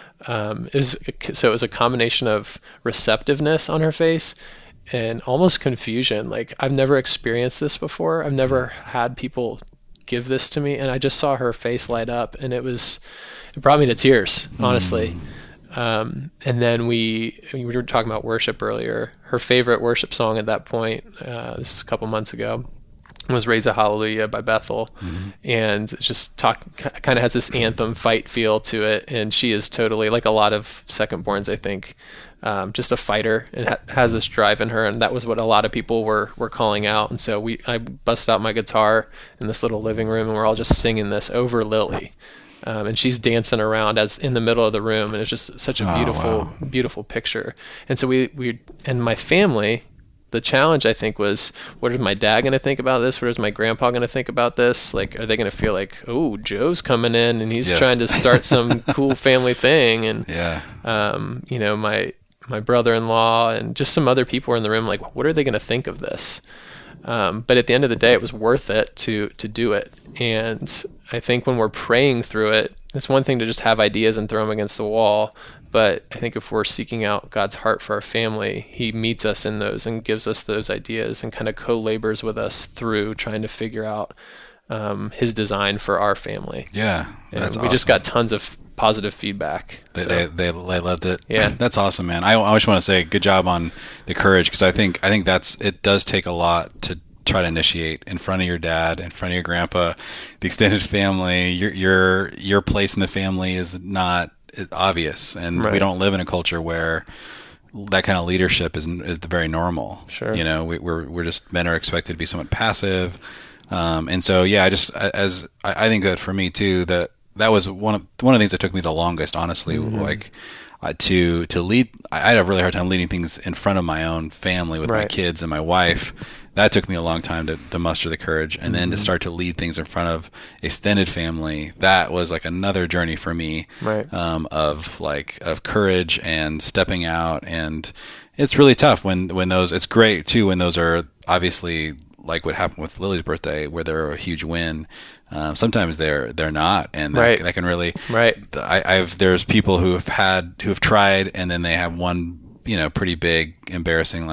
Speaker 1: It was a combination of receptiveness on her face and almost confusion. Like, I've never experienced this before. I've never had people give this to me, and I just saw her face light up, and it brought me to tears, honestly. And then we were talking about worship earlier. Her favorite worship song at that point, this is a couple months ago, was Raise a Hallelujah by Bethel. And it's just kind of has this anthem fight feel to it. And she is totally, like a lot of second borns, I think, just a fighter, and has this drive in her. And that was what a lot of people were calling out. And so I busted out my guitar in this little living room, and we're all just singing this over Lily. And she's dancing around as in the middle of the room, and it's just such a beautiful picture. And so we and my family, the challenge, I think, was, what is my dad going to think about this? What is my grandpa going to think about this? Like, are they going to feel like, oh, Joe's coming in and he's trying to start some cool family thing? And you know, my brother-in-law and just some other people were in the room, like, what are they going to think of this? But at the end of the day, it was worth it to do it. And I think when we're praying through it, it's one thing to just have ideas and throw them against the wall. But I think if we're seeking out God's heart for our family, he meets us in those and gives us those ideas and kind of co-labors with us through trying to figure out his design for our family.
Speaker 3: Yeah, that's
Speaker 1: we just got tons of positive feedback.
Speaker 3: They loved it.
Speaker 1: Yeah,
Speaker 3: that's awesome, man. I just want to say good job on the courage, because I think it does take a lot to try to initiate in front of your dad, in front of your grandpa, the extended family. Your place in the family is not obvious, and we don't live in a culture where that kind of leadership is very normal. Sure, you know, we're just, men are expected to be somewhat passive, and so I think that for me too, that was one of the things that took me the longest, honestly. Like, to lead, I had a really hard time leading things in front of my own family with my kids and my wife. That took me a long time to muster the courage, and then to start to lead things in front of extended family. That was like another journey for me, of courage and stepping out. And it's really tough when those. It's great too when those are obviously, like what happened with Lily's birthday, where they're a huge win. Sometimes they're not, and that can really. There's people who have tried, and then they have one, pretty big embarrassing,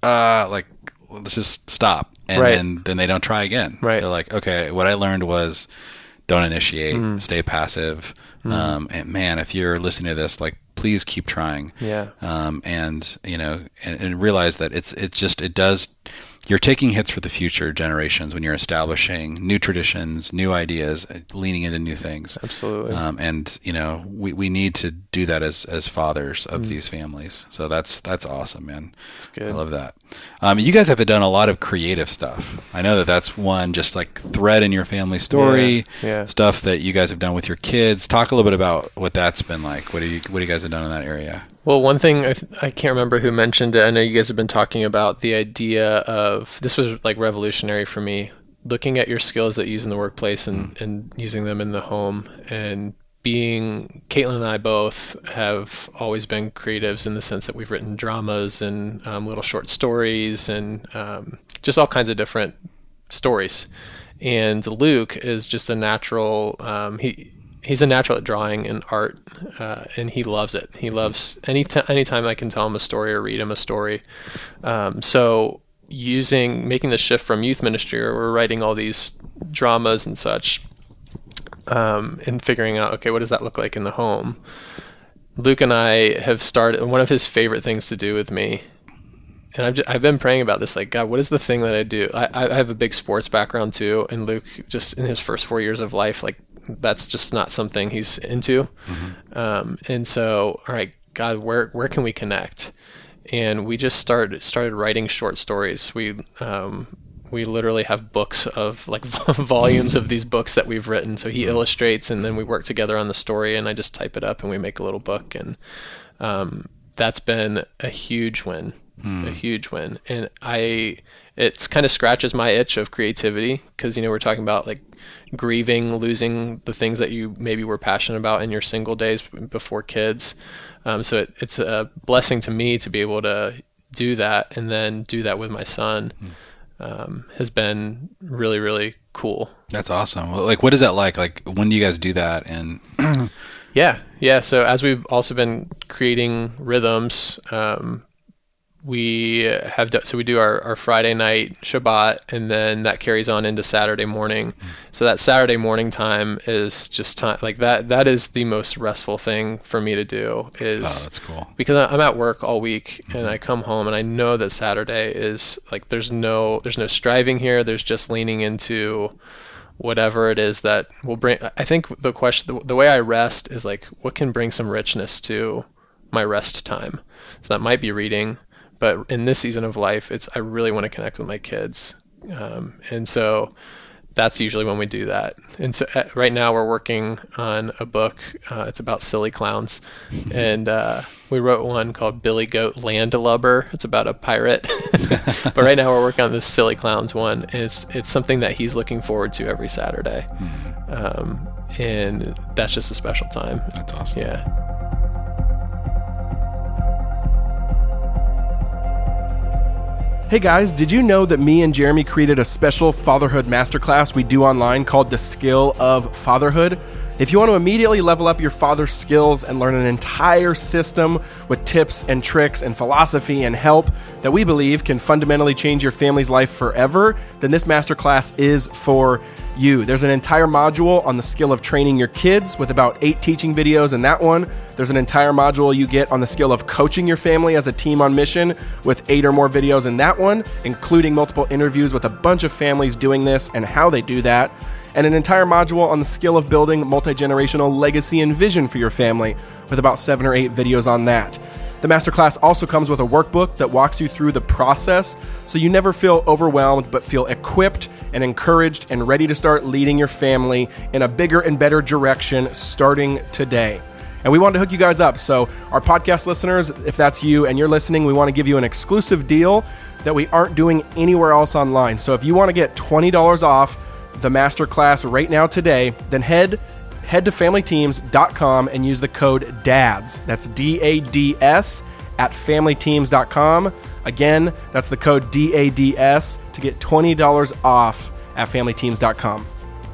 Speaker 3: let's just stop, and then they don't try again. They're like, okay, what I learned was don't initiate, stay passive. And man, if you're listening to this, please keep trying. And realize that it does. You're taking hits for the future generations when you're establishing new traditions, new ideas, leaning into new things.
Speaker 1: Absolutely.
Speaker 3: And we need to do that as fathers of these families. So that's awesome, man.
Speaker 1: That's good.
Speaker 3: I love that. You guys have done a lot of creative stuff. I know that's one just thread in your family story. Stuff that you guys have done with your kids. Talk a little bit about what that's been like. What do you guys have done in that area?
Speaker 1: Well, one thing, I can't remember who mentioned it. I know you guys have been talking about the idea of, this was revolutionary for me, looking at your skills that you use in the workplace and using them in the home. And Caitlin and I both have always been creatives in the sense that we've written dramas and little short stories and just all kinds of different stories. And Luke is just a natural, he's a natural at drawing and art, and he loves it. He loves anytime I can tell him a story or read him a story. So making the shift from youth ministry, where we're writing all these dramas and such, and figuring out, okay, what does that look like in the home? Luke and I have started, one of his favorite things to do with me I've been praying about this, like, God, what is the thing that I do? I have a big sports background too, and Luke, just in his first 4 years of life, like, that's just not something he's into. And so, all right, God, where can we connect? And we just started writing short stories. We literally have books of, like, volumes of these books that we've written. So he illustrates, and then we work together on the story, and I just type it up and we make a little book. And that's been a huge win. A huge win. And it's kind of scratches my itch of creativity, because, we're talking about, like, grieving, losing the things that you maybe were passionate about in your single days before kids. So it's a blessing to me to be able to do that, and then do that with my son. Has been really, really cool.
Speaker 3: That's awesome. Well, like, what is that like? Like, when do you guys do that? And
Speaker 1: yeah. So as we've also been creating rhythms, we do our Friday night Shabbat, and then that carries on into Saturday morning. So that Saturday morning time is just time, like, that is the most restful thing for me to do.
Speaker 3: That's cool.
Speaker 1: Because I'm at work all week, and I come home and I know that Saturday is, like, there's no striving here. There's just leaning into whatever it is that will bring. I think the way I rest is, like, what can bring some richness to my rest time. So that might be reading. But in this season of life, I really want to connect with my kids. And so that's usually when we do that. And so right now we're working on a book. It's about silly clowns. And we wrote one called Billy Goat Landlubber. It's about a pirate. But right now we're working on this silly clowns one. And it's something that he's looking forward to every Saturday. And that's just a special time.
Speaker 3: That's awesome.
Speaker 1: Yeah.
Speaker 2: Hey guys, did you know that me and Jeremy created a special fatherhood masterclass we do online called The Skill of Fatherhood? If you want to immediately level up your father's skills and learn an entire system with tips and tricks and philosophy and help that we believe can fundamentally change your family's life forever, then this masterclass is for you. There's an entire module on the skill of training your kids with about 8 teaching videos in that one. There's an entire module you get on the skill of coaching your family as a team on mission with 8 or more videos in that one, including multiple interviews with a bunch of families doing this and how they do that. And an entire module on the skill of building multi-generational legacy and vision for your family with about 7 or 8 videos on that. The masterclass also comes with a workbook that walks you through the process so you never feel overwhelmed but feel equipped and encouraged and ready to start leading your family in a bigger and better direction starting today. And we wanted to hook you guys up. So our podcast listeners, if that's you and you're listening, we want to give you an exclusive deal that we aren't doing anywhere else online. So if you want to get $20 off the masterclass right now today, then head to familyteams.com and use the code DADS. That's DADS at familyteams.com. Again, that's the code DADS to get $20 off at familyteams.com.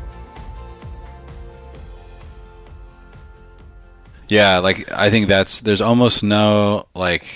Speaker 3: Yeah, like, I think there's almost no,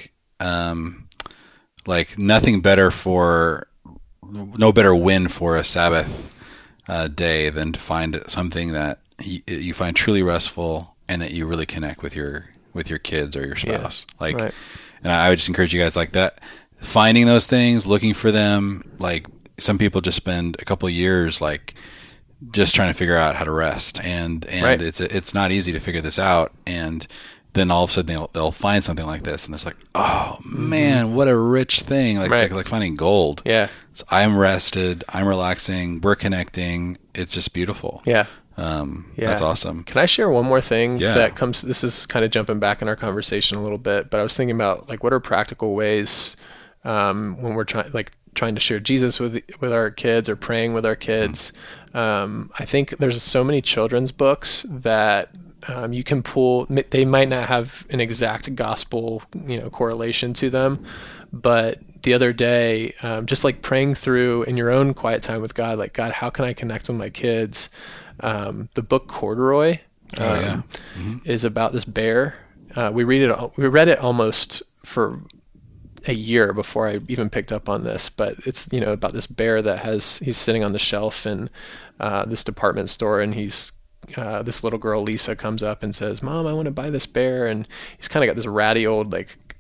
Speaker 3: nothing better no better win for a Sabbath day than to find something that you find truly restful and that you really connect with your kids or your spouse.
Speaker 1: Right.
Speaker 3: And I would just encourage you guys, like, that, finding those things, looking for them. Like, some people just spend a couple of years, like, just trying to figure out how to rest, and
Speaker 1: right.
Speaker 3: It's not easy to figure this out. And then all of a sudden they'll find something like this, and it's like, oh man, what a rich thing! Like finding gold.
Speaker 1: Yeah.
Speaker 3: So I'm rested. I'm relaxing. We're connecting. It's just beautiful.
Speaker 1: Yeah.
Speaker 3: That's awesome.
Speaker 1: Can I share one more thing
Speaker 3: Yeah.
Speaker 1: this is kind of jumping back in our conversation a little bit, but I was thinking about, like, what are practical ways when we're trying to share Jesus with our kids or praying with our kids. I think there's so many children's books that you can pull. They might not have an exact gospel, correlation to them, but the other day, just like praying through in your own quiet time with God, like, God, how can I connect with my kids? The book Corduroy is about this bear. We read it almost for a year before I even picked up on this, but it's, about this bear that he's sitting on the shelf in this department store, and this little girl, Lisa, comes up and says, "Mom, I want to buy this bear." And he's kind of got this ratty old, like,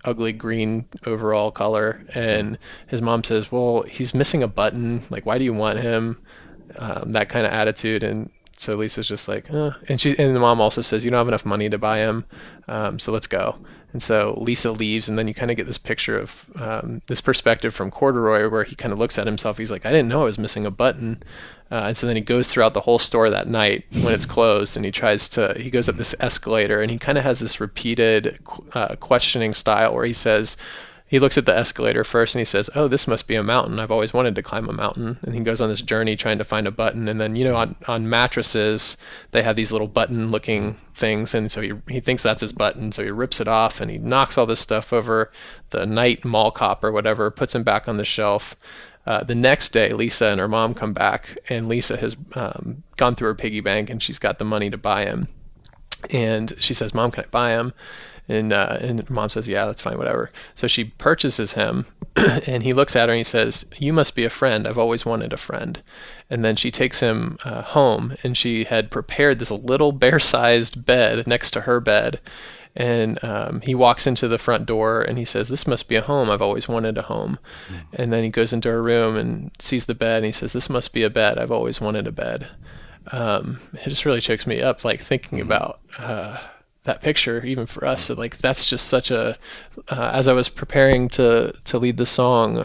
Speaker 1: ugly green overall color. And his mom says, well, he's missing a button. Like, why do you want him? That kind of attitude. And so Lisa's just like, and the mom also says, you don't have enough money to buy him. So let's go. And so Lisa leaves, and then you kind of get this picture of this perspective from Corduroy where he kind of looks at himself. He's like, I didn't know I was missing a button. And so then he goes throughout the whole store that night when it's closed, and he goes up this escalator, and he kind of has this repeated questioning style where he looks at the escalator first and he says, oh, this must be a mountain. I've always wanted to climb a mountain. And he goes on this journey trying to find a button. And then, on mattresses, they have these little button looking things. And so he thinks that's his button. So he rips it off and he knocks all this stuff over the night mall cop or whatever, puts him back on the shelf. The next day, Lisa and her mom come back, and Lisa has gone through her piggy bank and she's got the money to buy him. And she says, Mom, can I buy him? And mom says, yeah, that's fine, whatever. So she purchases him, and he looks at her and he says, you must be a friend. I've always wanted a friend. And then she takes him home, and she had prepared this little bear-sized bed next to her bed. And he walks into the front door and he says, this must be a home. I've always wanted a home. And then he goes into her room and sees the bed, and he says, this must be a bed. I've always wanted a bed. It just really chokes me up, like thinking about that picture, even for us. So like, that's just such a, as I was preparing to lead the song,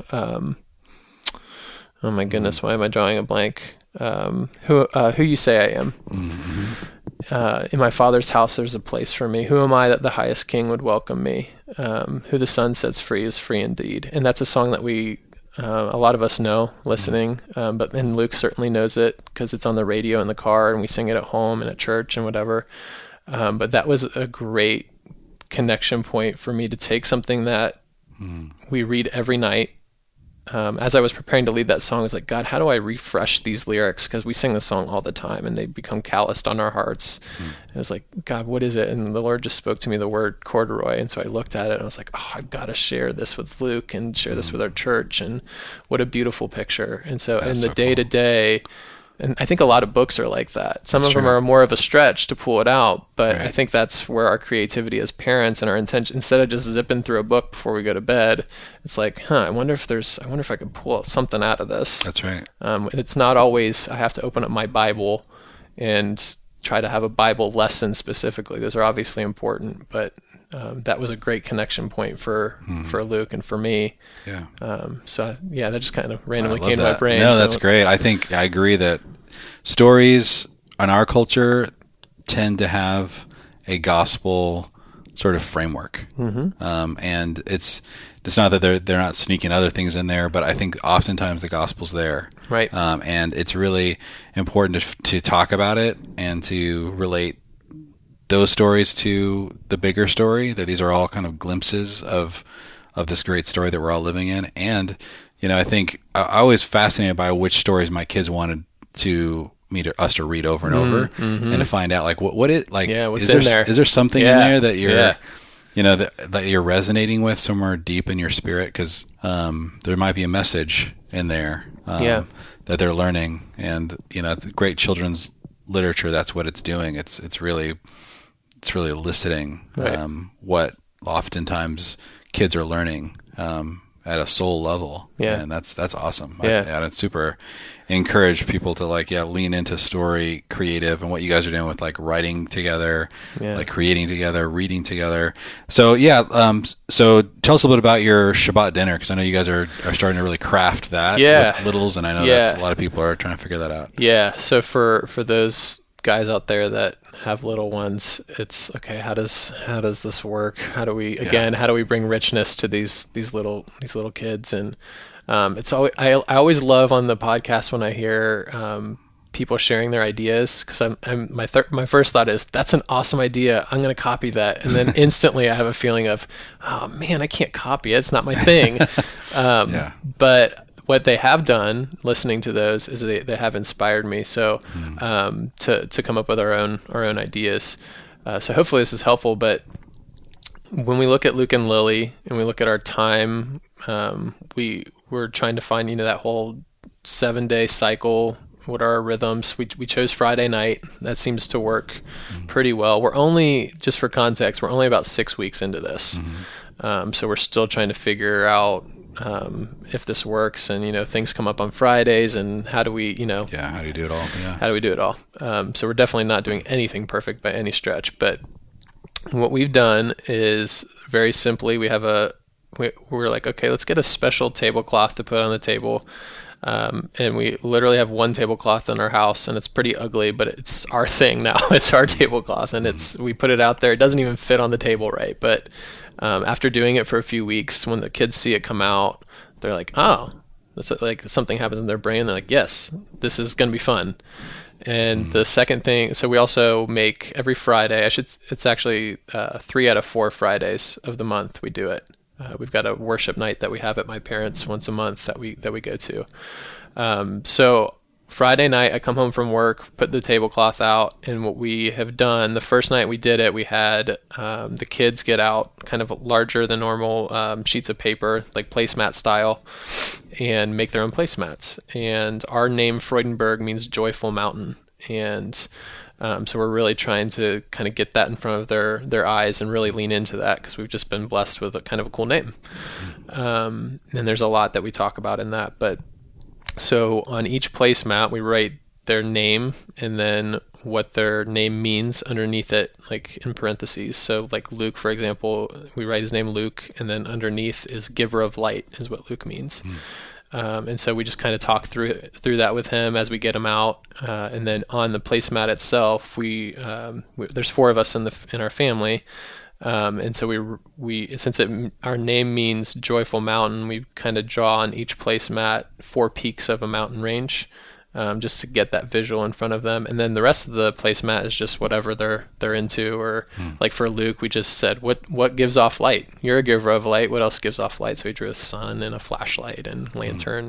Speaker 1: oh my goodness, why am I drawing a blank? Who you say I am. In my Father's house, there's a place for me. Who am I that the highest king would welcome me? Who the Son sets free is free indeed. And that's a song that a lot of us know listening, and Luke certainly knows it because it's on the radio in the car, and we sing it at home and at church and whatever. But that was a great connection point for me to take something that we read every night. As I was preparing to lead that song, I was like, God, how do I refresh these lyrics? Because we sing the song all the time and they become calloused on our hearts. And I was like, God, what is it? And the Lord just spoke to me the word corduroy. And so I looked at it and I was like, oh, I've got to share this with Luke and share this with our church. And what a beautiful picture. And so in the day-to-day, and I think a lot of books are like that. Some of them are more of a stretch to pull it out, but I think that's where our creativity as parents and our intention, instead of just zipping through a book before we go to bed, it's like, I wonder if I could pull something out of this.
Speaker 3: That's right.
Speaker 1: It's not always, I have to open up my Bible and try to have a Bible lesson specifically. Those are obviously important, but that was a great connection point for Luke and for me. Yeah. That just kind of randomly came to my brain.
Speaker 3: No, that's great. I think I agree that stories in our culture tend to have a gospel sort of framework. And it's not that they're not sneaking other things in there, but I think oftentimes the gospel's there.
Speaker 1: Right.
Speaker 3: And it's really important to talk about it and to relate those stories to the bigger story, that these are all kind of glimpses of this great story that we're all living in. And, I think I was fascinated by which stories my kids wanted us to read over and over, and to find out like what it like,
Speaker 1: what's in there?
Speaker 3: Is there something in there that you're, that you're resonating with somewhere deep in your spirit? Cause, there might be a message in there, that they're learning, and, it's great children's literature. That's what it's doing. It's really eliciting what oftentimes kids are learning at a soul level. And that's awesome. I'd super encourage people to lean into story creative and what you guys are doing with writing together, creating together, reading together. So so tell us a little bit about your Shabbat dinner, because I know you guys are starting to really craft that with littles, and I know that's a lot of people are trying to figure that out.
Speaker 1: So for those guys out there that have little ones, it's okay, how does this work? How do we bring richness to these little kids? And it's always, I always love on the podcast when I hear people sharing their ideas, because my first thought is, that's an awesome idea, I'm going to copy that, and then instantly I have a feeling of, oh man, I can't copy it, it's not my thing. But what they have done, listening to those, is they have inspired me. So to come up with our own ideas. So hopefully this is helpful. But when we look at Luke and Lily, and we look at our time, we're trying to find that whole 7-day cycle. What are our rhythms? We chose Friday night. That seems to work pretty well. We're only, just for context, we're only about 6 weeks into this. So we're still trying to figure out if this works, and things come up on Fridays, and how do we,
Speaker 3: how do you do it all? Yeah.
Speaker 1: How do we do it all? So we're definitely not doing anything perfect by any stretch, but what we've done is very simply, we're like, okay, let's get a special tablecloth to put on the table. And we literally have one tablecloth in our house, and it's pretty ugly, but it's our thing now. It's our tablecloth, and we put it out there. It doesn't even fit on the table right, but after doing it for a few weeks, when the kids see it come out, they're like, oh, it's like something happens in their brain. They're like, yes, this is going to be fun. And the second thing, so we also make every Friday, it's actually 3 out of 4 Fridays of the month we do it. We've got a worship night that we have at my parents' once a month that we go to. So Friday night, I come home from work, put the tablecloth out, and what we have done, the first night we did it, we had the kids get out kind of larger than normal sheets of paper, like placemat style, and make their own placemats. And our name, Freudenberg, means joyful mountain. And so we're really trying to kind of get that in front of their eyes and really lean into that, because we've just been blessed with a kind of a cool name. And there's a lot that we talk about in that. But so on each placemat, we write their name and then what their name means underneath it, like in parentheses. So like Luke, for example, we write his name Luke, and then underneath is giver of light is what Luke means. And so we just kind of talk through that with him as we get him out. And then on the placemat itself, there's 4 of us in our family. And so we since our name means joyful mountain, we kind of draw on each placemat 4 peaks of a mountain range, just to get that visual in front of them. And then the rest of the placemat is just whatever they're into. Or like for Luke, we just said, what gives off light? You're a giver of light. What else gives off light? So we drew a sun and a flashlight and lantern.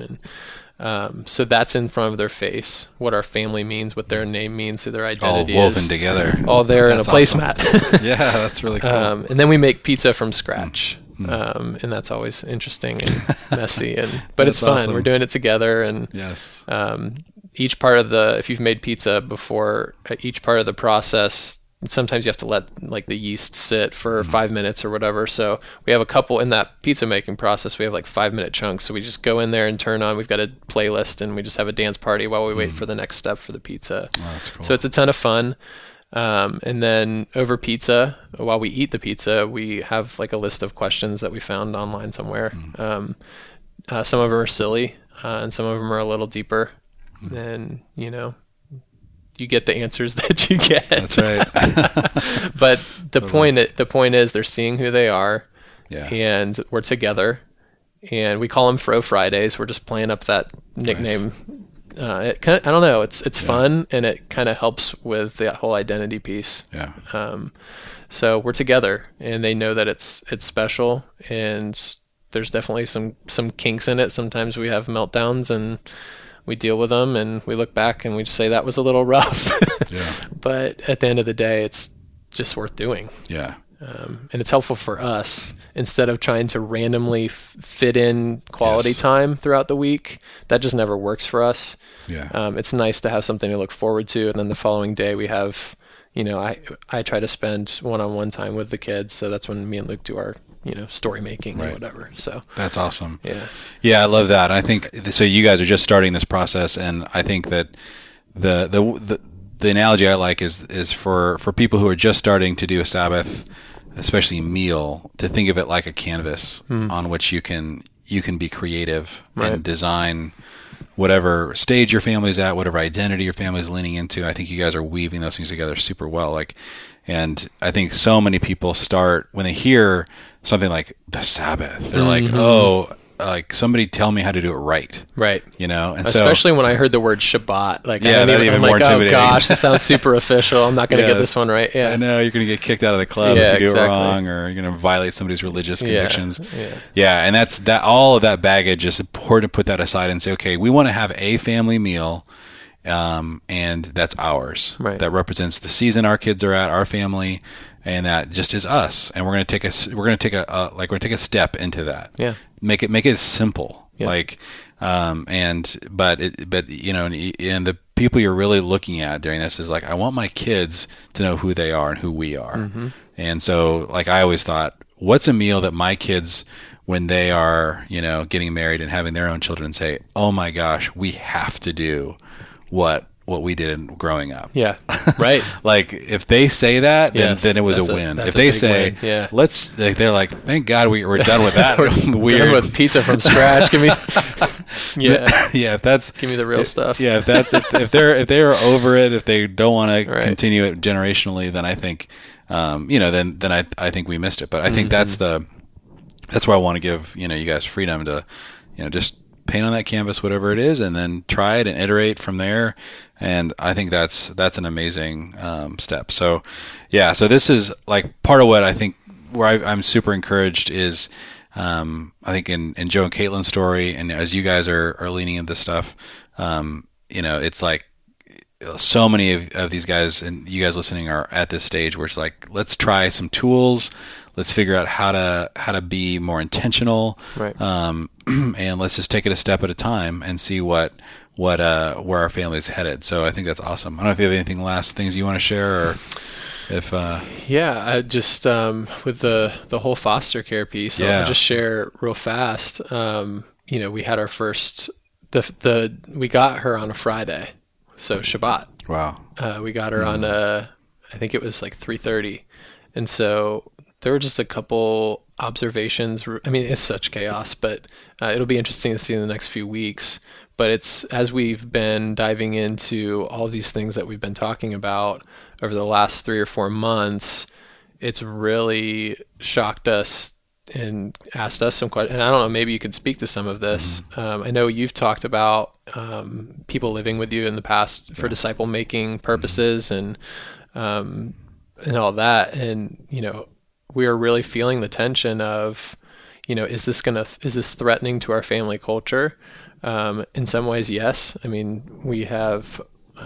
Speaker 1: And so that's in front of their face, what our family means, what their name means, who their identity is.
Speaker 3: All woven together.
Speaker 1: All there in a placemat.
Speaker 3: Awesome. Yeah, that's really cool.
Speaker 1: And then we make pizza from scratch. And that's always interesting and messy, but it's fun. Awesome. We're doing it together. And
Speaker 3: yes.
Speaker 1: Each part of if you've made pizza before, each part of the process, sometimes you have to let like the yeast sit for 5 minutes or whatever. So we have a couple in that pizza making process. We have like 5-minute chunks. So we just go in there and turn on. We've got a playlist, and we just have a dance party while we wait for the next step for the pizza.
Speaker 3: Oh, that's cool.
Speaker 1: So it's a ton of fun. And then over pizza, while we eat the pizza, we have like a list of questions that we found online somewhere. Some of them are silly, and some of them are a little deeper. And you get the answers that you get.
Speaker 3: That's right.
Speaker 1: But the point is they're seeing who they are, and we're together, and we call them Fro Fridays. We're just playing up that nickname. Nice. I don't know. It's fun, and it kind of helps with the whole identity piece.
Speaker 3: Yeah.
Speaker 1: So we're together, and they know that it's special, and there's definitely some kinks in it. Sometimes we have meltdowns, and we deal with them, and we look back and we just say that was a little rough.
Speaker 3: Yeah.
Speaker 1: But at the end of the day, it's just worth doing.
Speaker 3: Yeah.
Speaker 1: And it's helpful for us instead of trying to randomly fit in quality time throughout the week. That just never works for us.
Speaker 3: Yeah.
Speaker 1: It's nice to have something to look forward to. And then the following day we have, I try to spend one-on-one time with the kids. So that's when me and Luke do our, story making or whatever. So
Speaker 3: that's awesome.
Speaker 1: Yeah.
Speaker 3: Yeah. I love that. I think so. You guys are just starting this process, and I think that the analogy I like is for people who are just starting to do a Sabbath, especially meal, to think of it like a canvas on which you can be creative and design whatever stage your family's at, whatever identity your family's leaning into. I think you guys are weaving those things together super well. And I think so many people start when they hear something like the Sabbath, they're like, oh, like somebody tell me how to do it right.
Speaker 1: Right.
Speaker 3: And
Speaker 1: especially when I heard the word Shabbat,
Speaker 3: I'm
Speaker 1: like,
Speaker 3: intimidating.
Speaker 1: Oh gosh, this sounds super official. I'm not going to get this one right. Yeah.
Speaker 3: I know you're going to get kicked out of the club if you do it wrong, or you're going to violate somebody's religious convictions. Yeah. And that's that. All of that baggage is important to put that aside and say, okay, we want to have a family meal. And that's ours.
Speaker 1: Right.
Speaker 3: That represents the season our kids are at, our family, and that just is us. And we're going to take a step into that.
Speaker 1: Yeah.
Speaker 3: Make it simple.
Speaker 1: Yeah.
Speaker 3: And the people you're really looking at during this is like, I want my kids to know who they are and who we are. And so, like, I always thought, what's a meal that my kids, when they are, getting married and having their own children, say, oh my gosh, we have to do what we did growing up.
Speaker 1: Yeah. Right.
Speaker 3: Like if they say that, then it was a win. If they say, they're like, thank God we're done with that.
Speaker 1: We're done with pizza from scratch. Give me,
Speaker 3: if that's,
Speaker 1: give me the real stuff.
Speaker 3: Yeah. If they are over it, if they don't want to continue it generationally, then I think, then I think we missed it. But I think that's why I want to give, you guys freedom to, just paint on that canvas, whatever it is, and then try it and iterate from there. And I think that's an amazing step. So, so this is like part of what I think where I'm super encouraged is, I think in Joe and Caitlin's story, and as you guys are leaning into this stuff, it's like so many of these guys and you guys listening are at this stage where it's like, let's try some tools. Let's figure out how to be more intentional,
Speaker 1: right?
Speaker 3: And let's just take it a step at a time and see where our family is headed. So I think that's awesome. I don't know if you have anything last things you want to share, or if
Speaker 1: I just with the whole foster care piece, I'll just share real fast. We had our first we got her on a Friday, so Shabbat.
Speaker 3: Wow.
Speaker 1: We got her on I think it was like 3:30, and so there were just a couple observations. I mean, it's such chaos, but it'll be interesting to see in the next few weeks. But it's as we've been diving into all these things that we've been talking about over the last 3 or 4 months, it's really shocked us and asked us some questions. And I don't know, maybe you could speak to some of this. I know you've talked about people living with you in the past for disciple making purposes and all that. And, we are really feeling the tension of, is this threatening to our family culture? In some ways, yes. I mean, we have,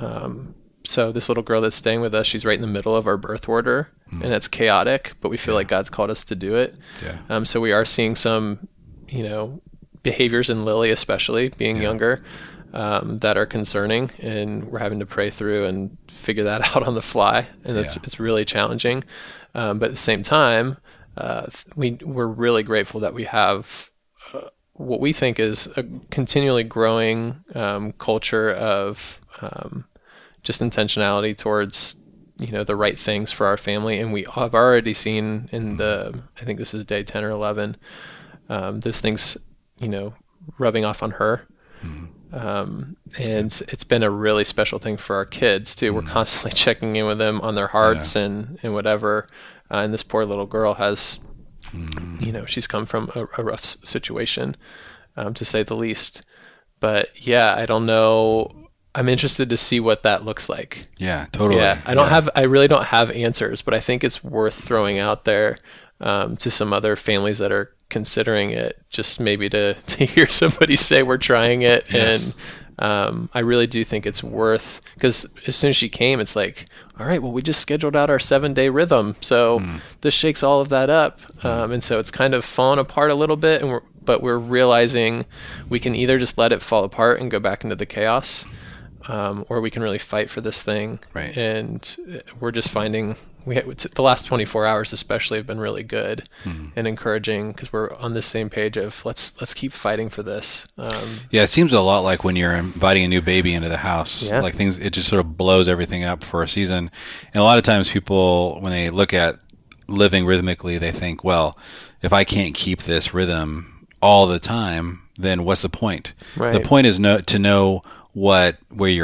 Speaker 1: so this little girl that's staying with us, she's right in the middle of our birth order, and it's chaotic, but we feel like God's called us to do it.
Speaker 3: Yeah.
Speaker 1: So we are seeing some, behaviors in Lily, especially being younger, that are concerning, and we're having to pray through and figure that out on the fly. And it's really challenging. But at the same time, we're really grateful that we have what we think is a continually growing culture of just intentionality towards the right things for our family. And we have already seen I think this is day 10 or 11, those things rubbing off on her. And it's been a really special thing for our kids too. We're constantly checking in with them on their hearts and whatever. And this poor little girl has, she's come from a rough situation, to say the least. But I don't know. I'm interested to see what that looks like.
Speaker 3: Yeah, totally.
Speaker 1: Yeah, I really don't have answers, but I think it's worth throwing out there to some other families that are considering it, just maybe to hear somebody say we're trying it.
Speaker 3: Yes.
Speaker 1: And I really do think it's worth, because as soon as she came, it's like, all right, well, we just scheduled out our 7-day rhythm, so this shakes all of that up. And so it's kind of fallen apart a little bit, but we're realizing we can either just let it fall apart and go back into the chaos, or we can really fight for this thing.
Speaker 3: Right.
Speaker 1: And we're just finding the last 24 hours especially have been really good and encouraging, because we're on the same page of let's keep fighting for this.
Speaker 3: It seems a lot like when you're inviting a new baby into the house, like it just sort of blows everything up for a season. And a lot of times people, when they look at living rhythmically, they think, well, if I can't keep this rhythm all the time, then what's the point?
Speaker 1: Right.
Speaker 3: The point is to know what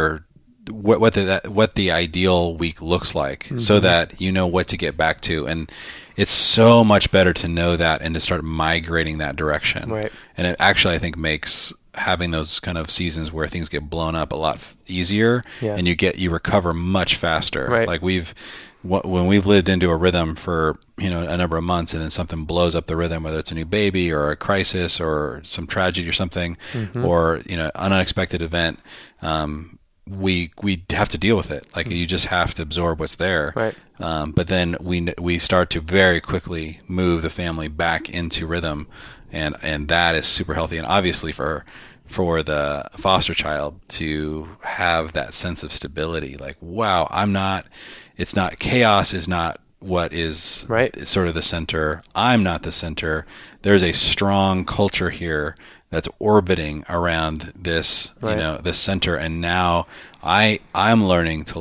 Speaker 3: the ideal week looks like, so that you know what to get back to. And it's so much better to know that and to start migrating that direction.
Speaker 1: Right.
Speaker 3: And it actually, I think, makes having those kind of seasons where things get blown up a lot easier, and you recover much faster.
Speaker 1: Right.
Speaker 3: Like when we've lived into a rhythm for a number of months, and then something blows up the rhythm, whether it's a new baby or a crisis or some tragedy or something, or an unexpected event, we have to deal with it. Like you just have to absorb what's there.
Speaker 1: Right.
Speaker 3: But then we start to very quickly move the family back into rhythm, and that is super healthy. And obviously for the foster child to have that sense of stability, like, wow, chaos is not what is
Speaker 1: Right.
Speaker 3: sort of the center. I'm not the center. There's a strong culture here that's orbiting around this,
Speaker 1: Right.
Speaker 3: this center. And now I'm learning to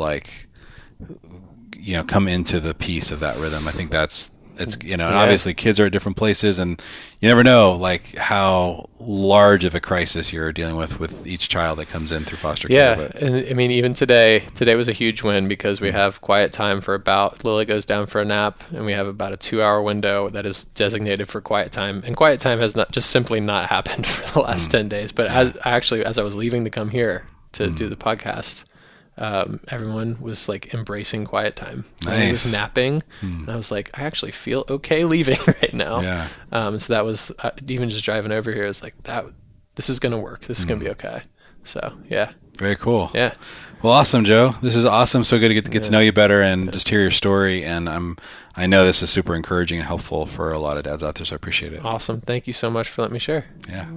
Speaker 3: come into the peace of that rhythm. I think and obviously kids are at different places, and you never know how large of a crisis you're dealing with each child that comes in through foster care.
Speaker 1: Yeah, and I mean, even today was a huge win because we have quiet time for Lily goes down for a nap, and we have about a 2-hour window that is designated for quiet time. And quiet time has simply not happened for the last 10 days. But as I was leaving to come here to do the podcast, everyone was embracing quiet time.
Speaker 3: Nice.
Speaker 1: He was napping, and I was like, I actually feel okay leaving right now.
Speaker 3: Yeah.
Speaker 1: So that was even just driving over here. I was like, this is gonna work. This is gonna be okay. So yeah.
Speaker 3: Very cool.
Speaker 1: Yeah.
Speaker 3: Well, awesome, Joe. This is awesome. So good to get to know you better and just hear your story. And I know this is super encouraging and helpful for a lot of dads out there. So I appreciate it.
Speaker 1: Awesome. Thank you so much for letting me share.
Speaker 3: Yeah.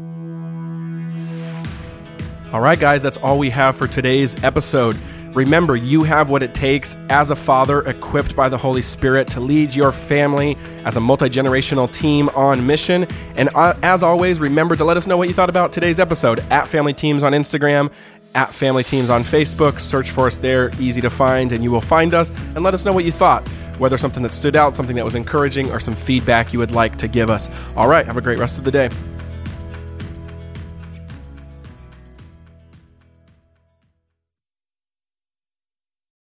Speaker 2: All right, guys, that's all we have for today's episode. Remember, you have what it takes as a father equipped by the Holy Spirit to lead your family as a multi-generational team on mission. And as always, remember to let us know what you thought about today's episode at Family Teams on Instagram, at Family Teams on Facebook. Search for us there, easy to find, and you will find us. And let us know what you thought, whether something that stood out, something that was encouraging, or some feedback you would like to give us. All right, have a great rest of the day.